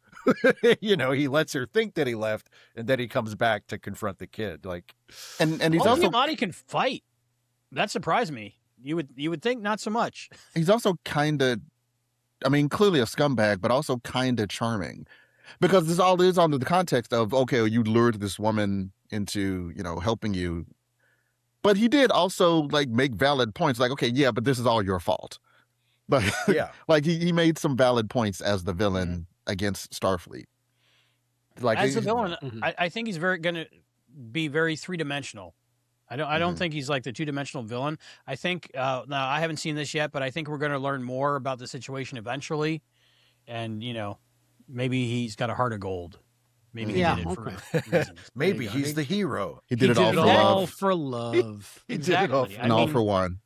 He lets her think that he left, and then he comes back to confront the kid. Like, And he's Oh, also Giamatti can fight. That surprised me. You would think not so much. he's also kind of, I mean, clearly a scumbag, but also kind of charming, because this all is under the context of, okay, you lured this woman into helping you, but he did also like make valid points, like, okay, yeah, but this is all your fault. Like, yeah, like he made some valid points as the villain against Starfleet. Like As a villain, Mhm. I think he's going to be very three-dimensional. I don't Mhm. think he's like the two-dimensional villain. I think now I haven't seen this yet, but I think we're going to learn more about the situation eventually, and maybe he's got a heart of gold. Maybe he Yeah, did it for okay. reasons. maybe There you go. he's the hero. he did it all for all love for love. He did it all Exactly. for- and all for one.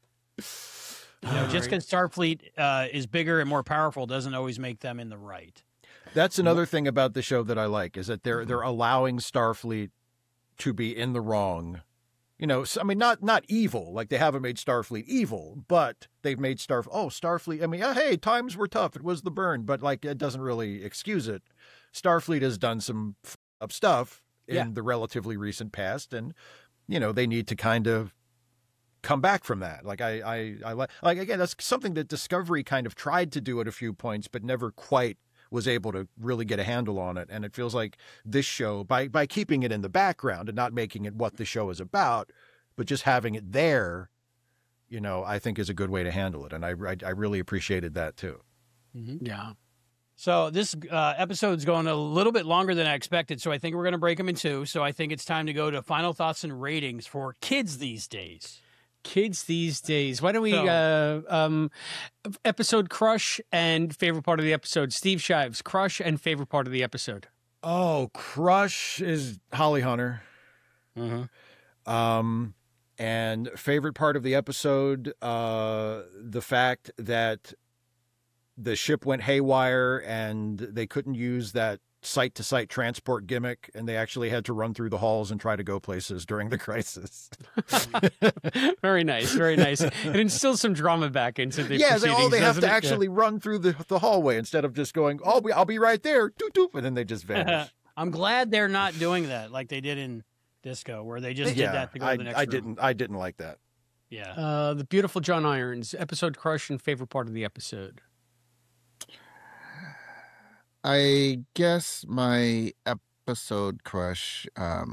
Just because Starfleet is bigger and more powerful doesn't always make them in the right. That's another thing about the show that I like is that they're allowing Starfleet to be in the wrong. I mean, not evil, like they haven't made Starfleet evil, but they've made Starfleet. I mean, hey, times were tough. It was the burn, but like it doesn't really excuse it. Starfleet has done some up stuff in Yeah. the relatively recent past, and they need to kind of come back from that. Like I like again, that's something that Discovery kind of tried to do at a few points, but never quite was able to really get a handle on it. And it feels like this show, by keeping it in the background and not making it what the show is about, but just having it there, I think is a good way to handle it. And I really appreciated that too. Yeah. So this episode's going a little bit longer than I expected, so I think we're going to break them in two. So I think it's time to go to final thoughts and ratings for kids these days. Kids these days. Why don't we So- episode crush and favorite part of the episode? Steve Shives, crush and favorite part of the episode. Oh, crush is Holly Hunter. And favorite part of the episode, the fact that the ship went haywire and they couldn't use that site-to-site transport gimmick, and they actually had to run through the halls and try to go places during the crisis. Very nice, very nice. It instills some drama back into the Yeah, proceedings, they have doesn't to it? actually run through the hallway instead of just going, "Oh, I'll be right there," doop, doop, and then they just vanish. I'm glad they're not doing that like they did in Disco, where they just did that to go to the next room. I didn't like that. Yeah. The beautiful John Irons, episode crush and favorite part of the episode. I guess my episode crush. I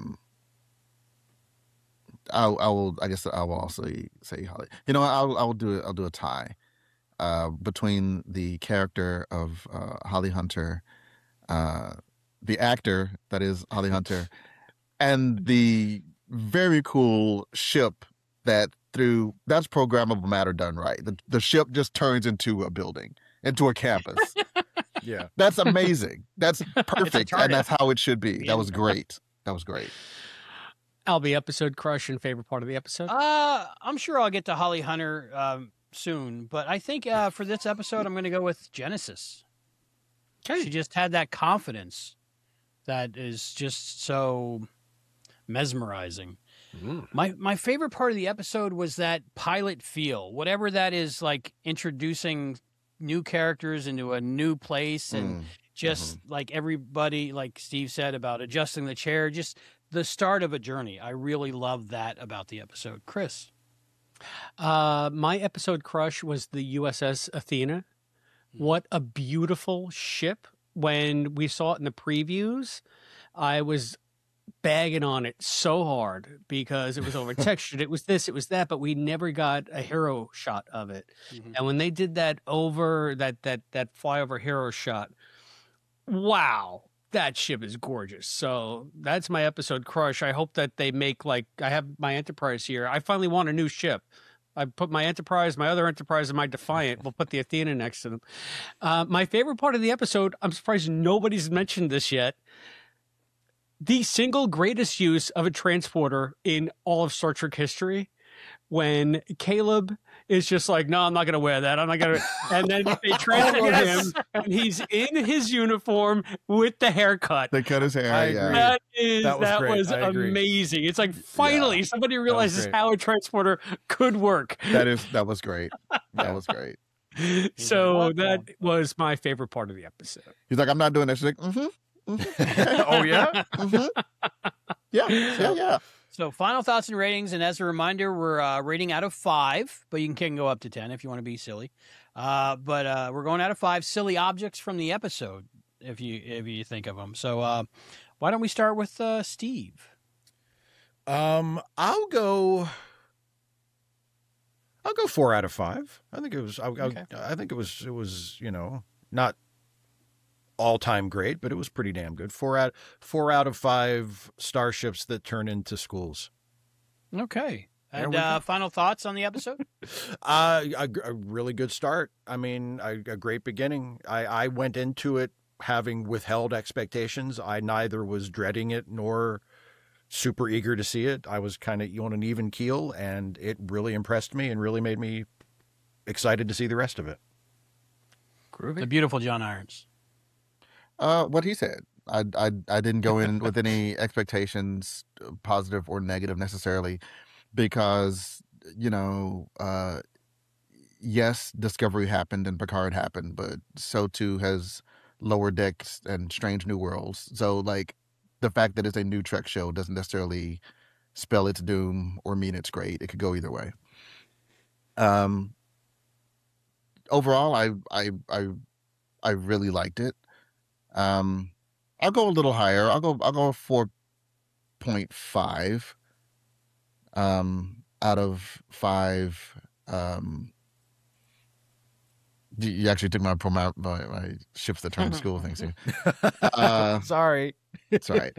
will. I guess I will also say Holly. I'll do a tie between the character of Holly Hunter, the actor that is Holly Hunter, and the very cool ship that's programmable matter done right. The ship just turns into a building, into a campus. Yeah. That's amazing. That's perfect, and TARDIS. that's how it should be. Yeah. That was great. That was great. Albie, episode crush and favorite part of the episode. I'm sure I'll get to Holly Hunter soon, but I think for this episode, I'm going to go with Genesis. Okay. She just had that confidence that is just so mesmerizing. My favorite part of the episode was that pilot feel, whatever that is, like introducing new characters into a new place and just like everybody, like Steve said about adjusting the chair, just the start of a journey. I really love that about the episode. Chris? My episode crush was the USS Athena. What a beautiful ship. When we saw it in the previews, I was bagging on it so hard because it was over textured. It was this, it was that, but we never got a hero shot of it. And when they did that over that flyover hero shot, wow, that ship is gorgeous. So that's my episode crush. I hope that they make, like, I have my Enterprise here. I finally want a new ship. I put my Enterprise, my other Enterprise, and my Defiant. We'll put the Athena next to them. My favorite part of the episode, I'm surprised nobody's mentioned this yet. The single greatest use of a transporter in all of Star Trek history, when Caleb is just like, no, I'm not going to wear that. I'm not going to. And then they transport him, and he's in his uniform with the haircut. They cut his hair. I agree. That was great. I agree. amazing. It's like finally somebody realizes how a transporter could work. That was great. That was great. So that was my favorite part of the episode. He's like, I'm not doing that. She's like, Oh, yeah? Yeah. So final thoughts and ratings, and as a reminder, we're rating out of 5, but you can go up to 10 if you want to be silly. But we're going out of 5 silly objects from the episode, if you think of them. So why don't we start with Steve? I'll go 4 out of 5. I think it was. I think it was. Not all-time great, but it was pretty damn good. 4 out of 5 starships that turn into schools. Okay. And final thoughts on the episode? A really good start. I mean, a great beginning. I went into it having withheld expectations. I neither was dreading it nor super eager to see it. I was kind of on an even keel, and it really impressed me and really made me excited to see the rest of it. The beautiful John Irons. What he said. I didn't go in with any expectations, positive or negative necessarily, because, yes, Discovery happened and Picard happened, but so too has Lower Decks and Strange New Worlds. So, like, the fact that it's a new Trek show doesn't necessarily spell its doom or mean it's great. It could go either way. Overall, I really liked it. I'll go a little higher. I'll go 4.5 out of 5. You actually took my ships that turn to school things here. Sorry. It's all right.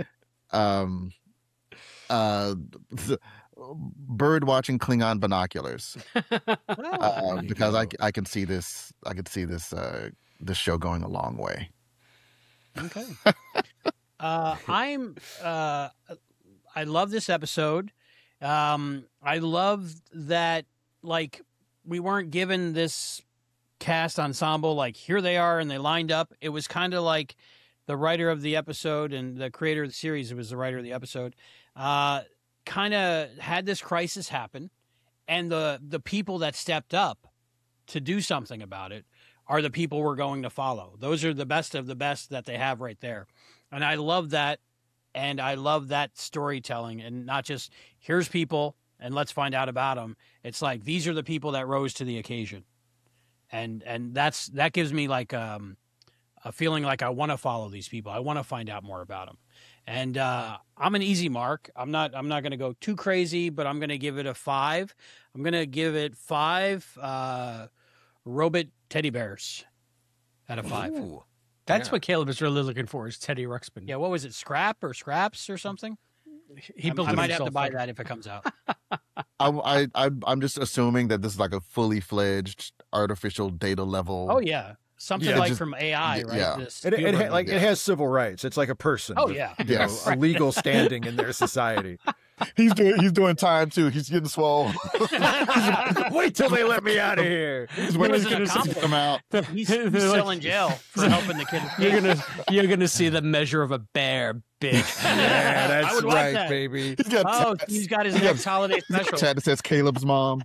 Bird watching Klingon binoculars. Because I can see this. I could see this show going a long way. Okay. I love this episode. I love that, like, we weren't given this cast ensemble, like, here they are and they lined up. It was kind of like the writer of the episode and the creator of the series, it was the writer of the episode, kind of had this crisis happen, and the people that stepped up to do something about it are the people we're going to follow. Those are the best of the best that they have right there. And I love that. And I love that storytelling, and not just here's people and let's find out about them. It's like, these are the people that rose to the occasion. And that gives me like a feeling like I want to follow these people. I want to find out more about them. And I'm an easy mark. I'm not going to go too crazy, but I'm going to give it a 5. I'm going to give it 5 robot teddy bears out of 5. Ooh, that's what Caleb is really looking for, is Teddy Ruxpin. Yeah, what was it, Scrap or Scraps or something? I might have to buy that if it comes out. I'm just assuming that this is like a fully fledged artificial data level. Oh yeah, something like from AI, right? Yeah. It has civil rights. It's like a person. Oh with, yeah, a legal standing in their society. He's doing time too. He's getting swole. Wait till they let me out of here. He's waiting was an to get accomplice. him out. He's still in jail for helping the kid. You're gonna see the measure of a bear, bitch. Yeah, I that's would watch right, that. baby. He's got Oh, tats. he's got his He's next holiday He's got special. a chat that says Caleb's mom.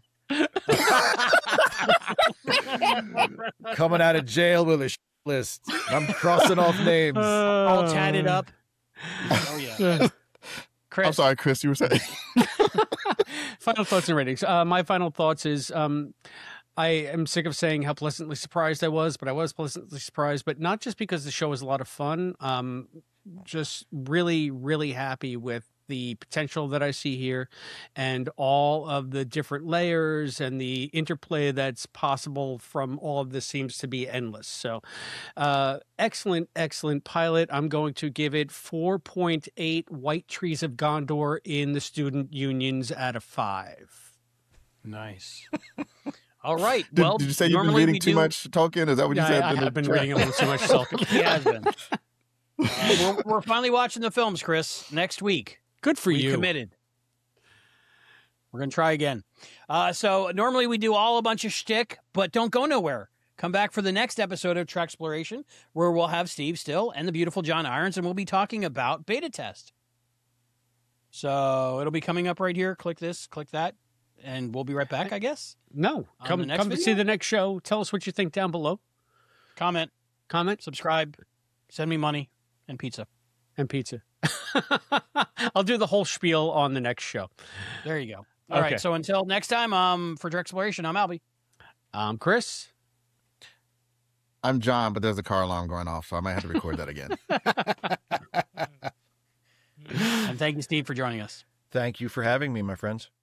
Coming out of jail with a list. I'm crossing off names. All tatted up. Oh yeah. Chris, I'm sorry, Chris. You were saying. Final thoughts and ratings. My final thoughts is I am sick of saying how pleasantly surprised I was, but I was pleasantly surprised, but not just because the show was a lot of fun. Just really, really happy with the potential that I see here and all of the different layers and the interplay that's possible from all of this seems to be endless. So excellent, excellent pilot. I'm going to give it 4.8 White Trees of Gondor in the student unions out of 5. nice. All right. Did, Well, did you say you've been normally reading we too do- much Tolkien? Is that what you said? I in the have been chat? reading a little too much Tolkien. He has been. We're finally watching the films, Chris. Next week. Good for We you. committed. We're going to try again. So normally we do all a bunch of shtick, but don't go nowhere. Come back for the next episode of Trek Exploration, where we'll have Steve Still and the beautiful John Irons, and we'll be talking about beta test. So it'll be coming up right here. Click this, click that, and we'll be right back, I guess. No, On come the next come to video? see the next show. Tell us what you think down below. Comment, Comment subscribe, send me money, and pizza. and pizza. I'll do the whole spiel on the next show. There you go. All right. Okay. So until next time, for Trek Exploration, I'm Albie. Chris. I'm John, but there's a car alarm going off, so I might have to record that again. And thank you, Steve, for joining us. Thank you for having me, my friends.